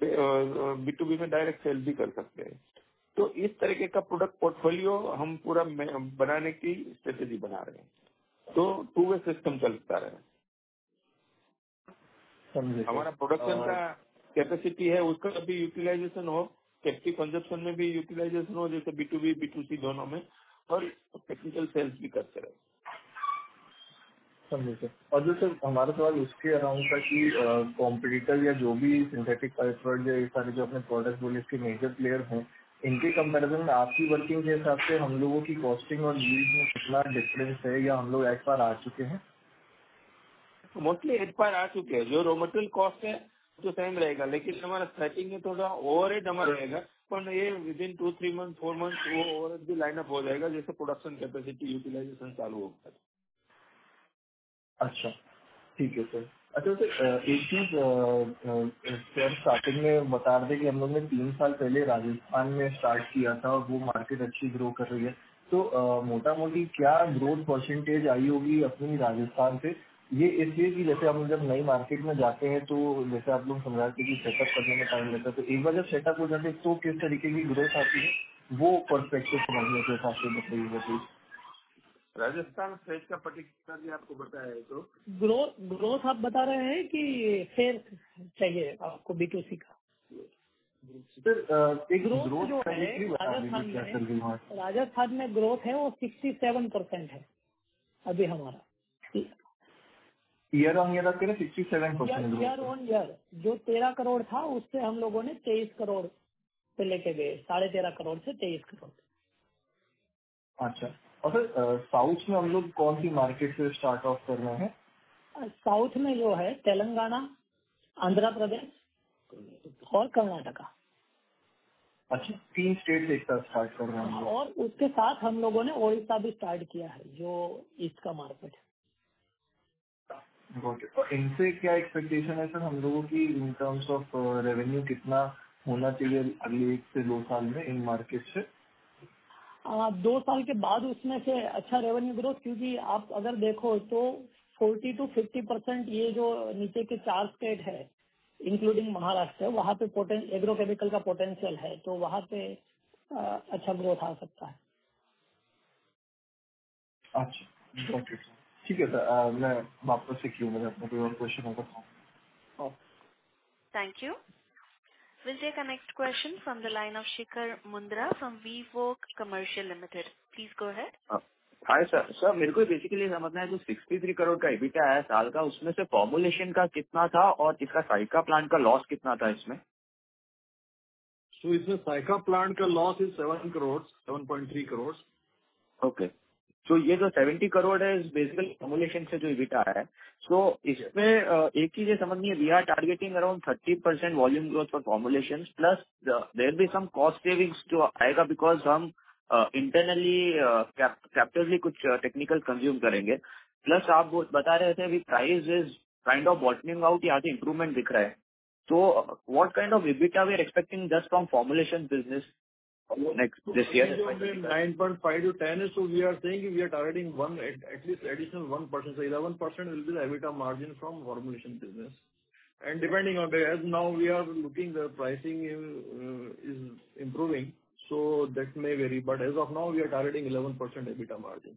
बी टू बी में डायरेक्ट सेल भी कर सकते हैं। तो इस तरीके का प्रोडक्ट पोर्टफोलियो हम पूरा बनाने की स्ट्रेटेजी बना रहे हैं। तो टू वे सिस्टम चलता रहे। समझे सर। हमारा प्रोडक्शन का कैपेसिटी है उसका भी यूटिलाइजेशन हो, कैप्टिव कंजप्शन में भी यूटिलाइजेशन हो, जैसे B to B B to C दोनों में, और टेक्निकल सेल्स भी करते रहे। समझे सर। और जो सर हमारा सवाल उसके अराउंड था कि कॉम्पिटिटर या जो भी सिंथेटिक पायरेथ्रॉइड या ये सारे जो अपने प्रोडक्ट बोले इसके मेजर प्लेयर हैं, इनके कंपैरिजन में आपकी वर्किंग के हिसाब से हम लोगों की कॉस्टिंग और लीड में कितना डिफरेंस है या हम लोग एक बार आ चुके हैं? मोस्टली एट पार आ चुके हैं। जो रॉ मटेरियल कॉस्ट है तो सेम रहेगा, लेकिन हमारा सेटिंग में थोड़ा ओवरहेड हमारा रहेगा, पर ये within two three month four month वो ओवरहेड भी लाइन अप हो जाएगा जैसे प्रोडक्शन कैपेसिटी यूटिलाइजेशन चालू होगा। अच्छा ठीक है सर। अच्छा सर, अ, एक चीज सर स्टार्टिंग में बता रहे थे कि हम लोग ने तीन साल पहले राजस्थान में स्टार्ट किया था और वो मार्केट अच्छी ग्रो कर रही है, तो अ, मोटा मोटी क्या ग्रोथ परसेंटेज आई होगी अपनी राजस्थान से? ये इसलिए कि जैसे हम जब नई मार्केट में जाते हैं तो जैसे आप लोग समझाते हैं कि सेटअप करने में टाइम लगता है, तो एक बार जब सेटअप हो जाते हैं तो किस तरीके की ग्रोथ आती है, वो परस्पेक्टिव समझने के हिसाब से बताइएगा प्लीज। राजस्थान स्टेट का पर्टिकुलरली आपको बताया है तो ग्रोथ ग्रोथ आप बता रहे हैं कि फेयर चाहिए आपको बी टू सी का? सर अ, एक ग्रोथ ग्रोथ जो है ट्रैजेक्टरी बता राजस्थान दीजिए क्या चल में, रही है वहाँ। राजस्थान में ग्रोथ है वो सिक्सटी सेवन परसेंट है अभी हमारा। ईयर ऑन ईयर आप कह रहे sixty seven percent year growth. On year जो तेरह करोड़ था उससे हम लोगों ने तेईस करोड़ पे लेके गए, साढ़े तेरह करोड़ से तेईस करोड़। अच्छा, और सर साउथ में हम लोग कौन सी मार्केट से स्टार्ट ऑफ कर रहे हैं? साउथ में जो है तेलंगाना, आंध्र प्रदेश और कर्नाटका। अच्छा, तीन स्टेट एक साथ स्टार्ट कर रहे हैं हम लोग। और उसके साथ हम लोगों ने ओडिशा भी स्टार्ट किया है जो ईस्ट का मार्केट है। Got it. और इनसे क्या एक्सपेक्टेशन है सर हम लोगों की इन टर्म्स ऑफ रेवेन्यू कितना होना चाहिए अगले एक से दो साल में इन मार्केट से? आ, दो साल के बाद उसमें से अच्छा रेवेन्यू ग्रोथ, क्योंकि आप अगर देखो तो चालीस टू पचास परसेंट ये जो नीचे के चार स्टेट है इंक्लूडिंग महाराष्ट्र, वहाँ पे एग्रोकेमिकल का पोटेंशियल है, तो वहाँ पे आ, अच्छा ग्रोथ आ सकता है। अच्छा, got it, sir. ठीक है सर, अ, मैं वापस से क्यों मेरे अपना कोई और क्वेश्चन होगा तो। Thank you. We'll take our next question from the line of Shikhar Mundra from VWork Commercial Limited. Please go ahead. Hi sir. Sir मेरे को बेसिकली समझना है, जो तिरेसठ करोड़ का एबिटा है साल का, उसमें से फॉर्मुलेशन का कितना था और इसका साइका प्लांट का लॉस कितना था इसमें? So इसमें साइका प्लांट का loss is seven crore, seven point three crore. Okay, तो ये जो सत्तर करोड़ है बेसिकली फॉर्मुलेशन से जो एबिटा है, सो इसमें अ, एक चीज ये समझनी है, we are targeting around thirty percent volume growth for formulation plus there be some cost savings जो आएगा, बिकॉज हम इंटरनली कैपिटली कुछ टेक्निकल कंज्यूम करेंगे। प्लस आप वो बता रहे थे price is kind of bottoming out, यहाँ से इम्प्रूवमेंट दिख रहा है। So, uh, what kind of EBITDA we are expecting just from formulation business next this year? nine point five to ten is, so we are saying we are targeting one at, at least additional one percent. So eleven percent will be the EBITDA margin from formulation business. And depending on the, as now we are looking, the pricing uh, is improving, so that may vary. But as of now, we are targeting eleven percent EBITDA margin.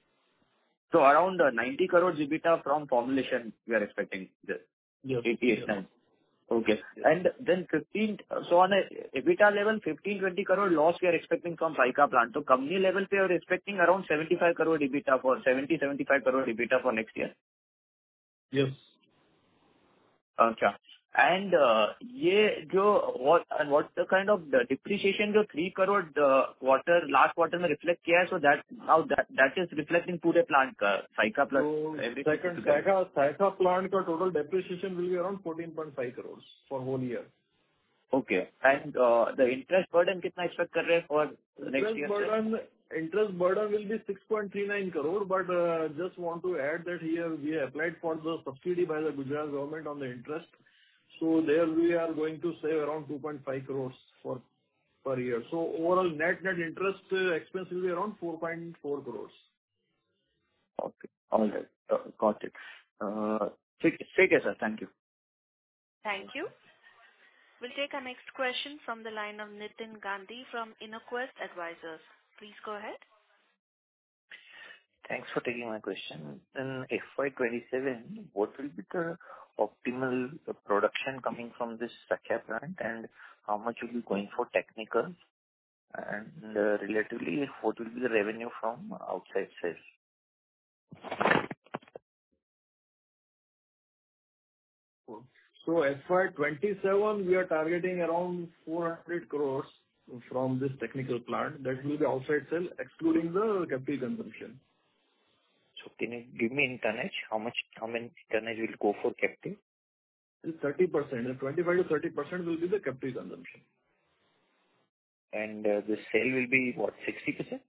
So around uh, ninety crores EBITDA from formulation we are expecting this. Yes. eighty-eight Yes. times. Okay. And then fifteen, so on a EBITDA level, fifteen twenty crore loss we are expecting from Saika plant. So company level we are expecting around seventy-five crore EBITDA for seventy seventy-five crore EBITDA for next year. Yes. अच्छा, and ये जो what and what the kind of the depreciation जो three crore quarter last quarter में reflect किया है, so that now that is reflecting पूरे plant का Saika plus So second, Saika, Saika plant का total depreciation will be around fourteen point five crores for whole year. Okay, and the interest burden कितना expect कर रहे हैं for next Interest year? burden, interest burden will be six point three nine crore, but uh, just want to add that here we applied for the subsidy by the Gujarat government on the interest. So there we are going to save around two point five crores for per year. So overall net net interest uh, expense will be around four point four crores. Okay, all right, got it. ठीक ठीक है sir, thank you. Thank you. We'll take our next question from the line of Nitin Gandhi from InnoQuest Advisors. Please go ahead. Thanks for taking my question. In F Y twenty-seven, what will be the optimal uh, production coming from this Sakya plant, and how much will be going for technical? And uh, relatively, what will be the revenue from outside sales? So F Y twenty-seven, we are targeting around four hundred crores from this technical plant. That will be outside sale, excluding the captive consumption. So can you give me in tonnage, how much, how many tonnage will go for captive? It's thirty percent. twenty-five to thirty percent will be the captive consumption. And uh, the sale will be what, sixty percent?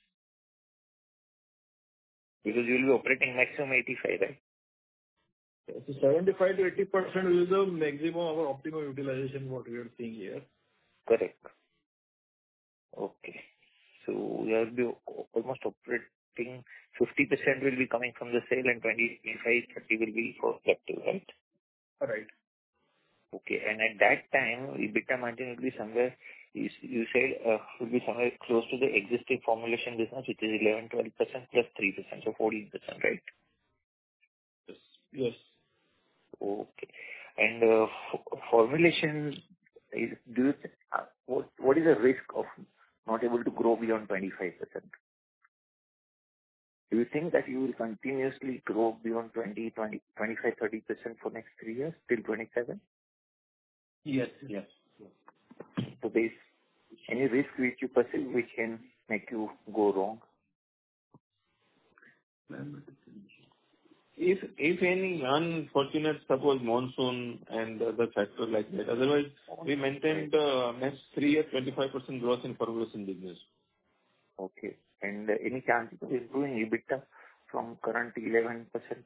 Because you will be operating maximum eighty-five, right? So seventy-five to eighty percent will be the maximum our optimum utilization, what we are seeing here. Correct. Okay. So you will be o- almost operating fifty percent will be coming from the sale and twenty-five, thirty will be for captive, right? Right. Okay. And at that time, EBITDA margin will be somewhere, you s- you said, uh, will be somewhere close to the existing formulation business, which is eleven twelve percent plus three percent, so fourteen percent, right? Yes. Yes. Okay. And uh, f- formulation, is, do you, th- uh, what, what is the risk of not able to grow beyond twenty-five percent? Do you think that you will continuously grow beyond twenty, twenty, twenty-five, thirty percent for next three years till twenty-seven? Yes. Yes. So there is any risk which you perceive which can make you go wrong? If if any unfortunate, suppose monsoon and other factors like that, otherwise we maintained uh, next three years twenty-five percent growth in formulation business. Okay. And uh, any chances of improving EBITDA from current eleven percent?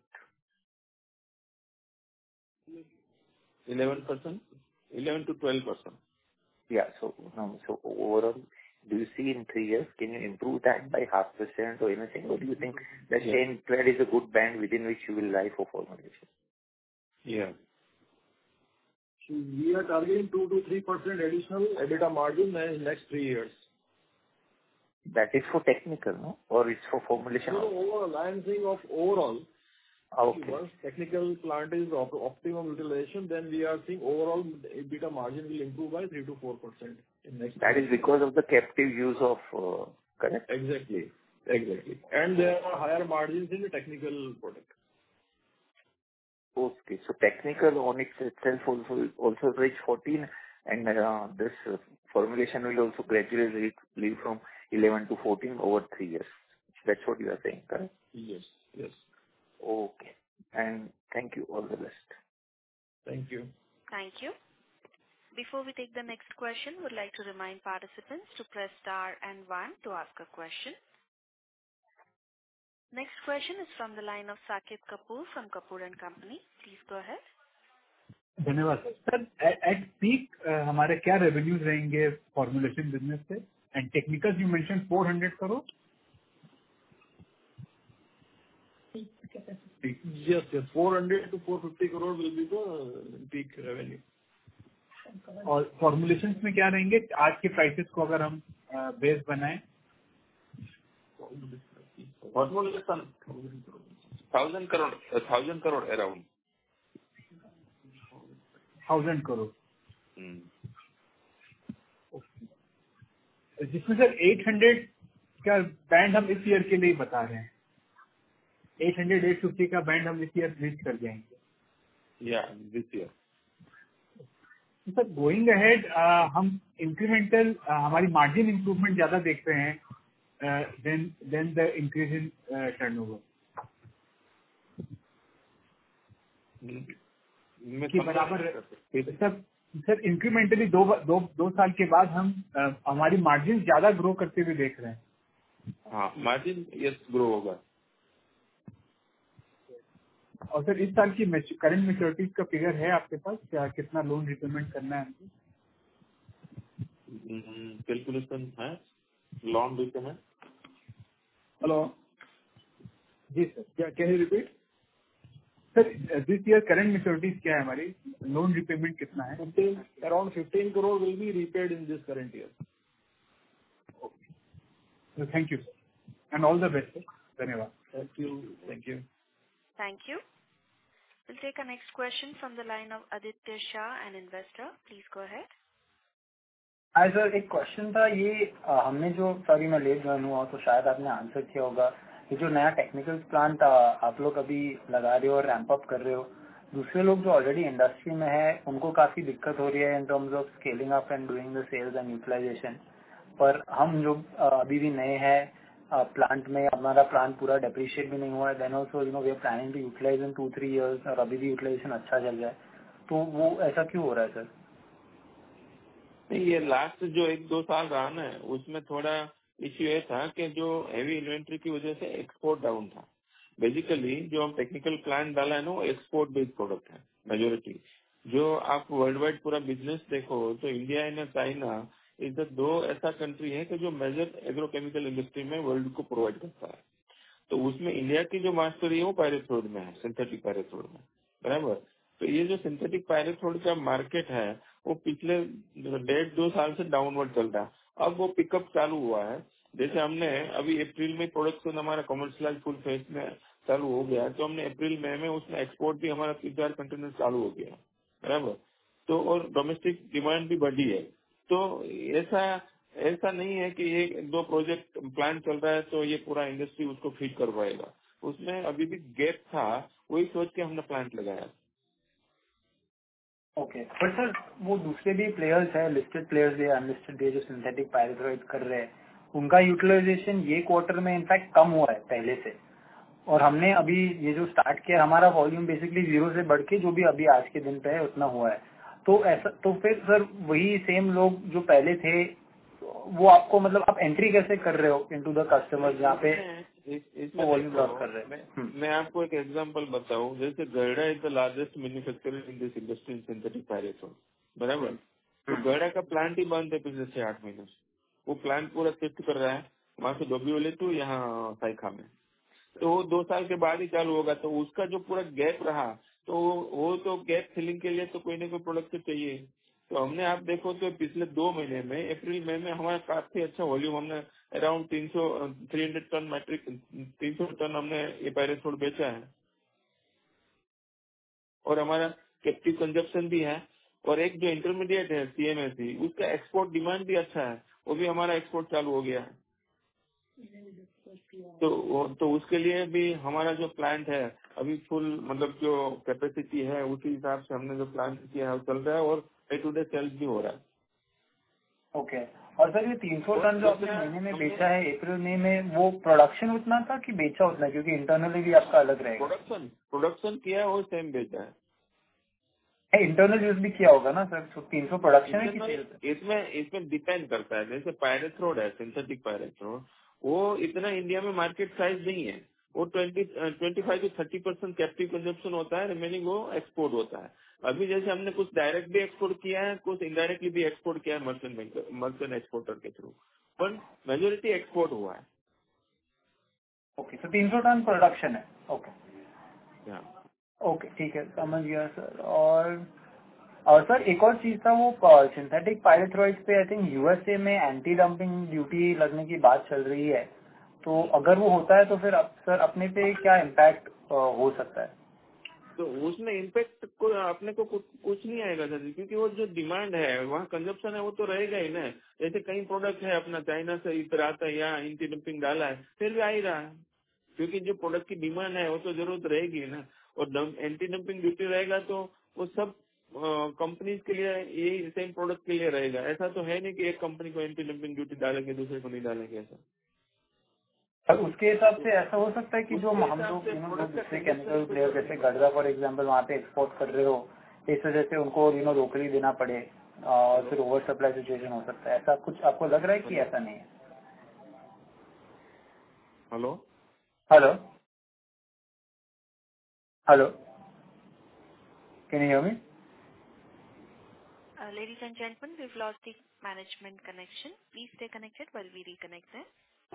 eleven percent? eleven to twelve percent. Yeah. So, no, so overall, do you see in three years? Can you improve that by half percent or anything? Or do you think that Yeah. ten, twelve is a good band within which you will lie for formulation? Yeah. So we are targeting two to three percent additional EBITDA margin in next three years. That is for technical, no? Or it's for formulation No, also? overall, I am saying of overall. Okay. Once technical plant is op- optimum utilization, then we are seeing overall EBITDA margin will improve by three to four percent in next That three is years. because of the captive use of, uh, correct? Exactly. Exactly. And there are higher margins in the technical product. Okay. So technical on its itself also also reach fourteen, and uh, this uh, formulation will also gradually re- leave from eleven to fourteen over three years. That's what you are saying, correct? Yes. Yes. Okay. And thank you. All the best. Thank you. Thank you. Before we take the next question, would like to remind participants to press star and one to ask a question. Next question is from the line of Saket Kapoor from Kapoor and Company. Please go ahead. धन्यवाद sir. At peak हमारे क्या revenues रहेंगे formulation business से, and technical you mention four hundred crore. Yes, yes. four hundred to four fifty crore will be the peak revenue. और formulation में क्या रहेंगे आज के प्राइसेस को अगर हम बेस बनाएं? Formulation thousand crore, a thousand crore around. Thousand crore. Hmm. जिसमें सर एट हंड्रेड का बैंड हम इस ईयर के लिए बता रहे हैं. एट हंड्रेड एट फिफ्टी का बैंड हम इस ईयर रीच कर जाएंगे. Yeah, this year. Sir going ahead हम इंक्रीमेंटल हमारी मार्जिन इंप्रूवमेंट ज्यादा देख रहे हैं then then the increase in turnover के बराबर. सर सर इंक्रीमेंटली दो दो दो साल के बाद हम uh, हमारी मार्जिन ज्यादा ग्रो करते हुए देख रहे हैं. हाँ, मार्जिन यस ग्रो होगा. और सर इस साल की करंट मैच्योरिटीज का फिगर है आपके पास? क्या कितना लोन रिपेमेंट करना है हमको? कैलकुलेशन है लोन रिपेमेंट. Hello. जी sir. Yeah, can you repeat? Sir this year current maturities क्या है हमारी? लोन रिपेमेंट कितना है? fifteen, around fifteen crore will be repaid in this current year. Thank you sir and all the best sir. धन्यवाद. Thank you. Thank you. Thank you. We'll take our next question from the line of Aditya Shah, an investor. Please go ahead. Hi sir, एक question था. ये आ, हमने जो sorry मैं late join हुआ तो शायद आपने आंसर किया होगा. ये जो नया टेक्निकल प्लांट आप लोग अभी लगा रहे हो और रैंप अप कर रहे हो, दूसरे लोग जो ऑलरेडी इंडस्ट्री में है उनको काफी दिक्कत हो रही है in terms of scaling up and doing the sales and utilisation. पर हम जो आ, अभी भी नए हैं प्लांट में, हमारा प्लांट पूरा डेप्रिशिएट भी नहीं हुआ है. Then also you know we are planning to utilise in two three years और अभी भी यूटिलाइजेशन अच्छा चल रहा है. तो वो ऐसा क्यों हो रहा है सर? नहीं, ये लास्ट जो एक दो साल रहा ना, उसमें थोड़ा इश्यू ये था कि जो हेवी इन्वेंट्री की वजह से एक्सपोर्ट डाउन था. बेसिकली जो हम टेक्निकल प्लांट डाला है ना, वो एक्सपोर्ट बेस्ड प्रोडक्ट है मेजोरिटी. जो आप वर्ल्ड वाइड पूरा बिजनेस देखो तो इंडिया एंड चाइना इस दो ऐसा कंट्री है कि जो मेजर एग्रोकेमिकल इंडस्ट्री में वर्ल्ड को प्रोवाइड करता है. तो उसमें इंडिया की जो मास्टरी है वो पायरेथ्रोइड में है, सिंथेटिक पायरेथ्रोइड में. बराबर. तो ये जो सिंथेटिक पायरेथ्रोइड का मार्केट है वो पिछले डेढ़ दो साल से डाउनवर्ड चल रहा है. अब वो पिकअप चालू हुआ है. जैसे हमने अभी अप्रैल में प्रोडक्शन हमारा कमर्शियलाइज फुल फेज में चालू हो गया, तो हमने अप्रैल मई में उसमें एक्सपोर्ट भी हमारा तीन चार कंटेनर चालू हो गया. बराबर. तो और डोमेस्टिक डिमांड भी बढ़ी है. तो ऐसा ऐसा नहीं है कि ये दो प्रोजेक्ट प्लान चल रहा है तो ये पूरा इंडस्ट्री उसको फीड कर पाएगा. उसमें अभी भी गैप था, वही सोच के हमने प्लांट लगाया. ओके. बट सर वो दूसरे भी प्लेयर्स हैं, लिस्टेड प्लेयर्स या अनलिस्टेड भी, जो सिंथेटिक पायरेथ्रोइड कर रहे हैं, उनका यूटिलाइजेशन ये क्वार्टर में इनफैक्ट कम हुआ है पहले से. और हमने अभी ये जो स्टार्ट किया, हमारा वॉल्यूम बेसिकली जीरो से बढ़ के जो भी अभी आज के दिन पे है उतना हुआ है. तो ऐसा तो फिर सर वही सेम लोग जो पहले थे वो आपको मतलब आप एंट्री कैसे कर रहे हो इनटू द कस्टमर जहाँ पे इसमें वॉल्यूम लॉस कर रहे हैं? मैं, मैं आपको एक एग्जांपल बताऊं. जैसे Gharda is the largest manufacturer in this industry in synthetic pyrethroid. बराबर. तो गैडा का प्लांट ही बंद है पिछले छह आठ महीने से. वो प्लांट पूरा शिफ्ट कर रहा है वहाँ से डोंबिवली टू यहाँ साइखा में। तो वो दो साल के बाद ही चालू होगा। तो उसका जो पूरा गैप रहा तो वो तो गैप फिलिंग के लिए तो कोई ना कोई प्रोडक्ट तो चाहिए। तो हमने आप देखो तो पिछले दो महीने में अप्रैल मई में हमारा काफी अच्छा वॉल्यूम, हमने अराउंड तीन सौ थ्री हंड्रेड टन मैट्रिक तीन सौ टन हमने ये पायरेथ्रोड बेचा है। और हमारा कैप्टिव कंजप्शन भी है। और एक जो इंटरमीडिएट है सीएमएससी उसका एक्सपोर्ट डिमांड भी अच्छा है, वो भी हमारा एक्सपोर्ट चालू हो गया है। तो वो- तो उसके लिए भी हमारा जो प्लांट है अभी फुल मतलब जो कैपेसिटी है उसी हिसाब से हमने जो प्लान किया है वो चल रहा है और डे टू डे सेल्स भी हो रहा है। ओके। और सर ये तीन सौ टन जो आपने महीने में बेचा है अप्रैल मई में, वो प्रोडक्शन उतना था कि बेचा उतना, क्योंकि इंटरनली भी आपका अलग रहेगा। प्रोडक्शन प्रोडक्शन किया है वो सेम बेचा है। इंटरनल यूज भी किया होगा ना सर? तो तीन सौ प्रोडक्शन है कि इसमें सेल्स है? इसमें इसमें डिपेंड करता है। जैसे पायरेथ्रोड है, सिंथेटिक पायरेथ्रोड, वो इतना इंडिया में मार्केट साइज नहीं है। वो twenty twenty five to thirty percent captive consumption होता है, रिमेनिंग वो एक्सपोर्ट होता है। अभी जैसे हमने कुछ डायरेक्ट भी एक्सपोर्ट किया है, कुछ इनडायरेक्टली भी एक्सपोर्ट किया है मर्चेंट मर्चेंट एक्सपोर्टर के थ्रू, पर मेजोरिटी एक्सपोर्ट हुआ है। ओके, तो तीन सौ टन प्रोडक्शन है। ओके हाँ। ओके ठीक है, समझ गया सर। और और सर एक और चीज था, वो सिंथेटिक पायरेथ्रोइड्स पे आई थिंक यूएसए में एंटी डंपिंग ड्यूटी लगने की बात चल रही है। तो अगर वो होता है तो फिर अब सर अपने पे क्या इम्पैक्ट हो सकता है? तो उसमें इम्पैक्ट को अपने को कुछ, कुछ नहीं आएगा सर जी, क्योंकि वो जो डिमांड है वहाँ कंजप्शन है वो तो रहेगा ही ना। जैसे कई प्रोडक्ट है अपना चाइना से इधर आता है या एंटी डंपिंग डाला है फिर भी आ ही रहा है, क्योंकि जो प्रोडक्ट की डिमांड है वो तो जरूरत रहेगी ना। और एंटी डंपिंग ड्यूटी रहेगा तो वो सब कंपनीज के लिए यही सेम प्रोडक्ट के लिए रहेगा। ऐसा तो है नहीं कि एक कंपनी को एंटी डंपिंग ड्यूटी डालेंगे दूसरे को नहीं डालेंगे ऐसा। सर उसके हिसाब से ऐसा हो सकता है कि जो हम लोग यू नो जो दूसरे केमिकल प्लेयर जैसे गडरा फॉर एग्जांपल वहाँ पे एक्सपोर्ट कर रहे हो, इस वजह से उनको यू नो रोकड़ी देना पड़े और फिर ओवर सप्लाई सिचुएशन हो सकता है। ऐसा कुछ आपको लग रहा है कि ऐसा नहीं है? Hello hello hello, can you hear me? Uh, ladies and gentlemen, we've lost the management connection. Please stay connected while we reconnect them.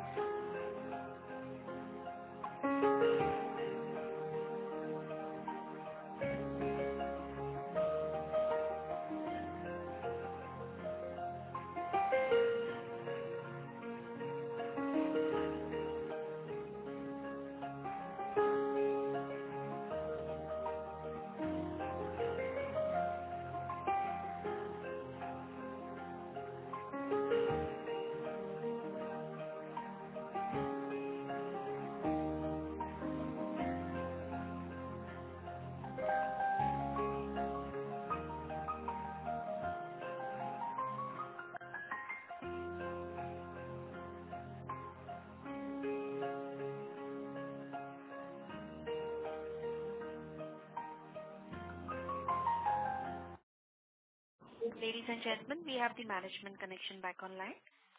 Ladies and gentlemen, we have the management connection back online.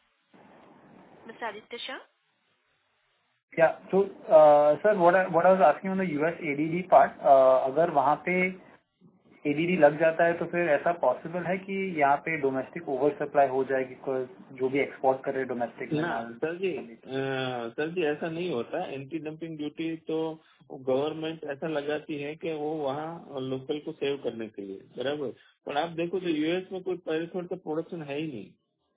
Mister Aditya Shah? Yeah. So, uh, sir, what I what I was asking on the U S A D D part, uh, अगर वहाँ पे A D D लग जाता है तो फिर ऐसा possible है कि यहाँ पे डोमेस्टिक ओवर सप्लाई हो जाएगी, बिकॉज जो भी एक्सपोर्ट कर रहे डोमेस्टिक में ना माल। सर जी, अ, सर जी ऐसा नहीं होता। एंटी डंपिंग ड्यूटी तो गवर्नमेंट ऐसा लगाती है कि वो वहाँ लोकल को सेव करने के लिए, बराबर। पर आप देखो तो यूएस में कोई पायरेथ्रोड का प्रोडक्शन है ही नहीं।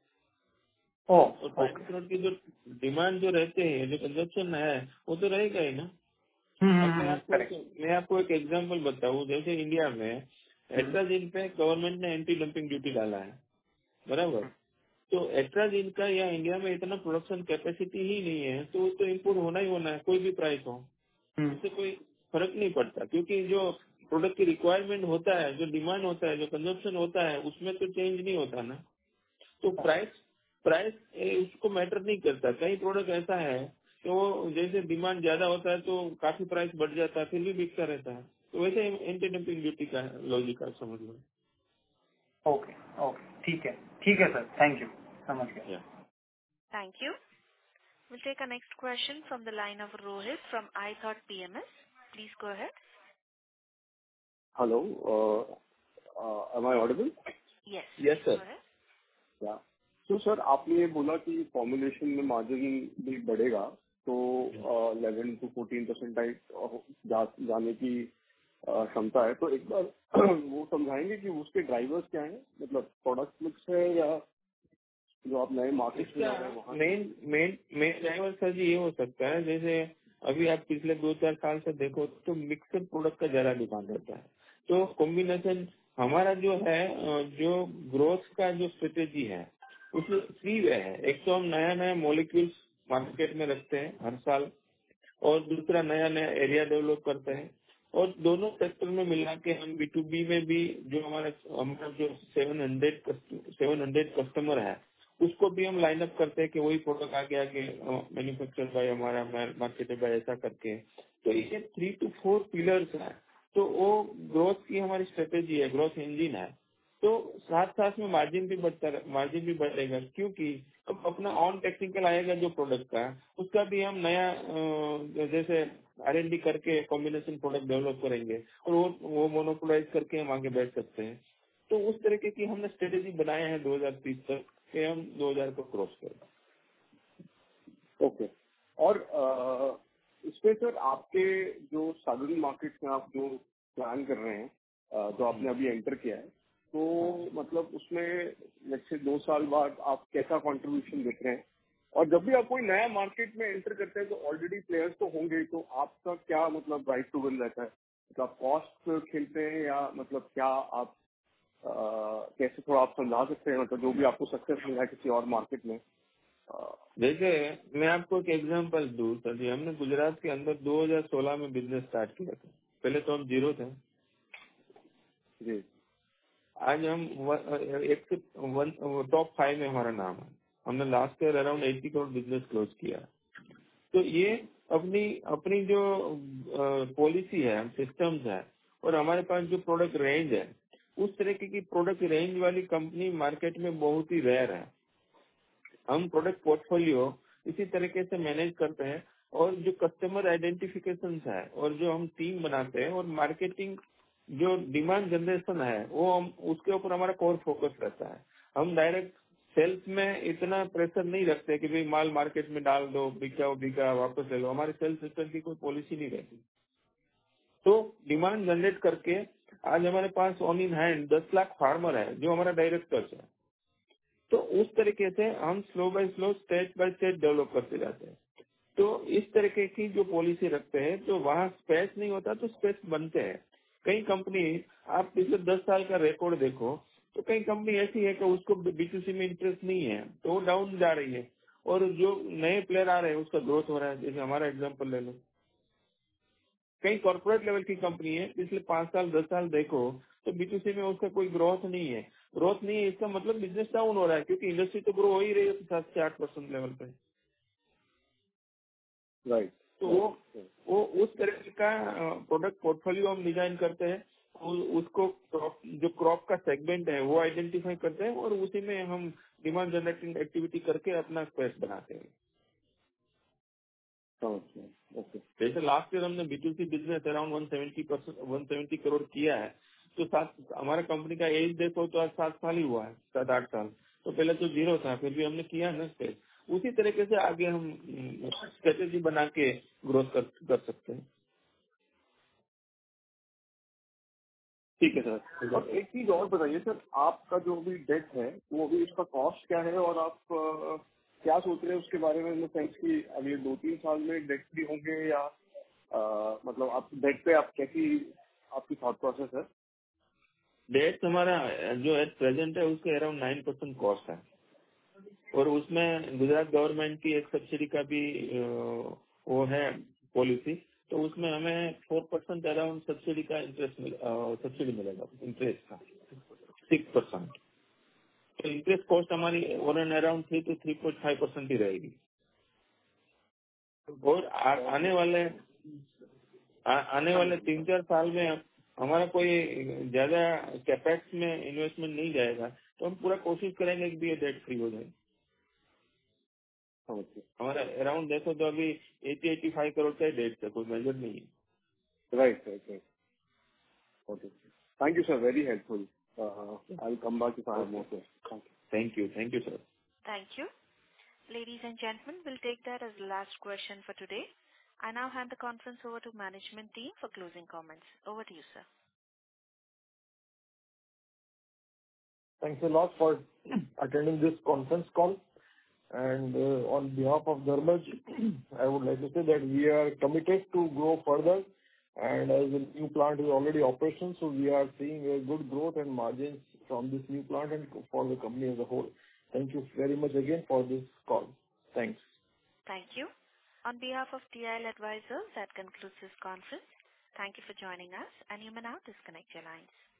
ओ, और पायरेथ्रोड की जो डिमांड जो रहते हैं, जो कंजप्शन है वो तो रहेगा ही ना। अब मैं आपको एक, मैं आपको एक एग्जांपल बताऊं। जैसे इंडिया में एट्राजिन पे गवर्नमेंट ने एंटी डंपिंग ड्यूटी डाला है, बराबर। तो एट्राजिन का या इंडिया में इतना प्रोडक्शन कैपेसिटी ही नहीं है, तो वो तो इम्पोर्ट होना ही होना है, कोई भी प्राइस हो, उससे कोई फर्क नहीं पड़ता। क्योंकि जो प्रोडक्ट की रिक्वायरमेंट होता है, जो डिमांड होता है, जो कंजप्शन होता है, उसमें तो चेंज नहीं होता ना। तो प्राइस प्राइस उसको मैटर नहीं करता। कई प्रोडक्ट ऐसा है कि वो जैसे डिमांड ज्यादा होता है तो काफी प्राइस बढ़ जाता है, फिर भी बिकता रहता है। तो वैसे एंटी डंपिंग ड्यूटी का लॉजिक आप समझ लो। ओके ओके, ठीक है ठीक है सर, थैंक यू, समझ गया। Thank you. We'll take a next question from the line of Rohit from iThought P M S. Please go ahead. Hello, uh, uh, am I audible? Yes. Yes, please sir. Go ahead. Yeah. तो sir आपने ये बोला कि formulation में margin भी बढ़ेगा, तो eleven to fourteen percent type जा, जाने की अ, क्षमता है। तो एक बार वो समझाएंगे कि उसके ड्राइवर्स क्या हैं, मतलब प्रोडक्ट मिक्स है या जो आप नए मार्केट में जा रहे हैं वहाँ? Main main main driver sir जी ये हो सकता है, जैसे अभी आप पिछले दो चार साल से देखो तो मिक्सर प्रोडक्ट का ज्यादा डिमांड रहता है। तो कॉम्बिनेशन हमारा जो है अ, जो ग्रोथ का जो स्ट्रेटेजी है उसमें थ्री वे है। एक तो हम नया नया मॉलिक्यूल्स मार्केट में रखते हैं हर साल, और दूसरा नया नया एरिया डेवलप करते हैं, और दोनों सेक्टर में मिला के हम बी टू बी में भी जो हमारा हमारा जो seven hundred seven hundred customer है उसको भी हम लाइन अप करते हैं कि वही प्रोडक्ट आगे आगे मैन्युफैक्चर बाय हमारा मार्केटेड बाय ऐसा करके। तो ये थ्री टू फोर पिलर्स है, तो वो ग्रोथ की हमारी स्ट्रेटेजी है, ग्रोथ इंजिन है। तो साथ साथ में मार्जिन भी बढ़ता मार्जिन भी बढ़ेगा, क्योंकि अब अपना ऑन टेक्निकल आएगा जो प्रोडक्ट का, उसका भी हम नया अ, जैसे आर एन डी करके कॉम्बिनेशन प्रोडक्ट डेवलप करेंगे और वो वो मोनोपोलाइज करके हम आगे बैठ सकते हैं। तो उस तरीके की हमने स्ट्रेटेजी बनाए हैं दो हज़ार तीस तक कि हम दो हज़ार को क्रॉस करें। ओके। और अ, इसमें सर आपके जो साउदर्न मार्केट्स में आप जो प्लान कर रहे हैं, अ, जो आपने अभी एंटर किया है, तो मतलब उसमें जैसे दो साल बाद आप कैसा कंट्रीब्यूशन देख रहे हैं? और जब भी आप कोई नया मार्केट में एंटर करते हैं तो ऑलरेडी प्लेयर्स तो होंगे, तो आपका क्या मतलब राइट टू विन रहता है? मतलब कॉस्ट खेलते हैं या मतलब क्या आप अ, कैसे थोड़ा आप समझा सकते हैं, मतलब जो भी आपको सक्सेस मिला है किसी और मार्केट में? जैसे मैं आपको एक एग्जांपल दूं सर जी, हमने गुजरात के अंदर दो हज़ार सोलह में बिजनेस स्टार्ट किया था। पहले तो हम जीरो थे जी। आज हम व- एक से वन टॉप फाइव में हमारा नाम है। हमने लास्ट ईयर अराउंड अस्सी करोड़ बिजनेस क्लोज किया। तो ये अपनी अपनी जो पॉलिसी है, सिस्टम्स है, और हमारे पास जो प्रोडक्ट रेंज है, उस तरीके की प्रोडक्ट रेंज वाली कंपनी मार्केट में बहुत ही रेयर है। हम प्रोडक्ट पोर्टफोलियो इसी तरीके से मैनेज करते हैं, और जो कस्टमर आइडेंटिफिकेशन है और जो हम टीम बनाते हैं और मार्केटिंग जो डिमांड जनरेशन है वो हम उसके ऊपर हमारा कोर फोकस रहता है। हम डायरेक्ट सेल्स में इतना प्रेशर नहीं रखते कि भाई माल मार्केट में डाल दो, बिका बिका वापस ले लो। हमारे सेल्स सिस्टम की कोई पॉलिसी नहीं रहती। तो डिमांड जनरेट करके आज हमारे पास ऑन इन हैंड दस लाख फार्मर है जो हमारा डायरेक्टर्स है। तो उस तरीके से हम slow by slow stage by stage develop करते जाते हैं। तो इस तरीके की जो पॉलिसी रखते हैं, तो वहाँ स्पेस नहीं होता तो स्पेस बनते हैं। कई कंपनी, आप पिछले दस साल का रिकॉर्ड देखो तो कई कंपनी ऐसी है कि उसको बी टू सी में इंटरेस्ट नहीं है तो वो डाउन जा रही है, और जो नए प्लेयर आ रहे हैं उसका ग्रोथ हो रहा है। जैसे हमारा एग्जाम्पल ले लो, कई कॉर्पोरेट लेवल की कंपनी है, पिछले पांच साल दस साल देखो तो बी टू सी में उसका कोई ग्रोथ नहीं है। ग्रोथ नहीं है इसका मतलब बिजनेस डाउन हो रहा है, क्योंकि इंडस्ट्री तो ग्रो हो ही रही है सात से आठ परसेंट लेवल पे। राइट। तो वो वो उस तरह का प्रोडक्ट पोर्टफोलियो हम डिजाइन करते हैं, उ- उसको क्रॉप जो क्रॉप का सेगमेंट है वो आइडेंटिफाई करते हैं, और उसी में हम डिमांड जनरेटिंग एक्टिविटी करके अपना स्पेस बनाते हैं। ओके। जैसे लास्ट ईयर हमने B to C business around one seventy percent one seventy crore किया है। तो सात हमारा कंपनी का एज देखो तो आज सात साल ही हुआ है, सात आठ साल। तो पहले तो जीरो था, फिर भी हमने किया ना स्पेस। उसी तरीके से आगे हम स्ट्रेटेजी बना के ग्रोथ कर, कर सकते हैं। ठीक है सर। और एक चीज और बताइए सर, आपका जो भी डेट है वो अभी उसका कॉस्ट क्या है, और आप अ, क्या सोच रहे हैं उसके बारे में? इन सेंस की अगले दो तीन साल में डेट फ्री होंगे या अ, मतलब आप डेट पे आप कैसी आपकी थॉट प्रोसेस है? डेट हमारा जो एट प्रेजेंट है उसके अराउंड नाइन परसेंट कॉस्ट है, और उसमें गुजरात गवर्नमेंट की एक सब्सिडी का भी अ, वो है पॉलिसी। तो उसमें हमें फोर परसेंट अराउंड सब्सिडी का इंटरेस्ट मिल सब्सिडी मिलेगा, इंटरेस्ट का सिक्स परसेंट। तो इंटरेस्ट कॉस्ट हमारी one and around three to three point five percent ही रहेगी। और आ, आने वाले आ, आने वाले तीन चार साल में हमारा कोई ज्यादा कैपेक्स में इन्वेस्टमेंट नहीं जाएगा, तो हम पूरा कोशिश करेंगे कि भी ये डेट फ्री हो जाए। हमारा अराउंड देखो तो अभी अस्सी पचासी करोड़ का डेट है, कोई मेजर नहीं है। Right right right. Okay, thank you sir, very helpful. I will come back if I have more question. Thank you, thank you sir. Thank you. Ladies and gentlemen, we'll take that as the last question for today. I now hand the conference over to management team for closing comments. Over to you, sir. Thanks a lot for attending this conference call. And uh, on behalf of Dharmaj, I would like to say that we are committed to grow further. And as the new plant is already operational, so we are seeing a good growth and margins from this new plant and for the company as a whole. Thank you very much again for this call. Thanks. Thank you. On behalf of T I L Advisors, that concludes this conference. Thank you for joining us, and you may now disconnect your lines.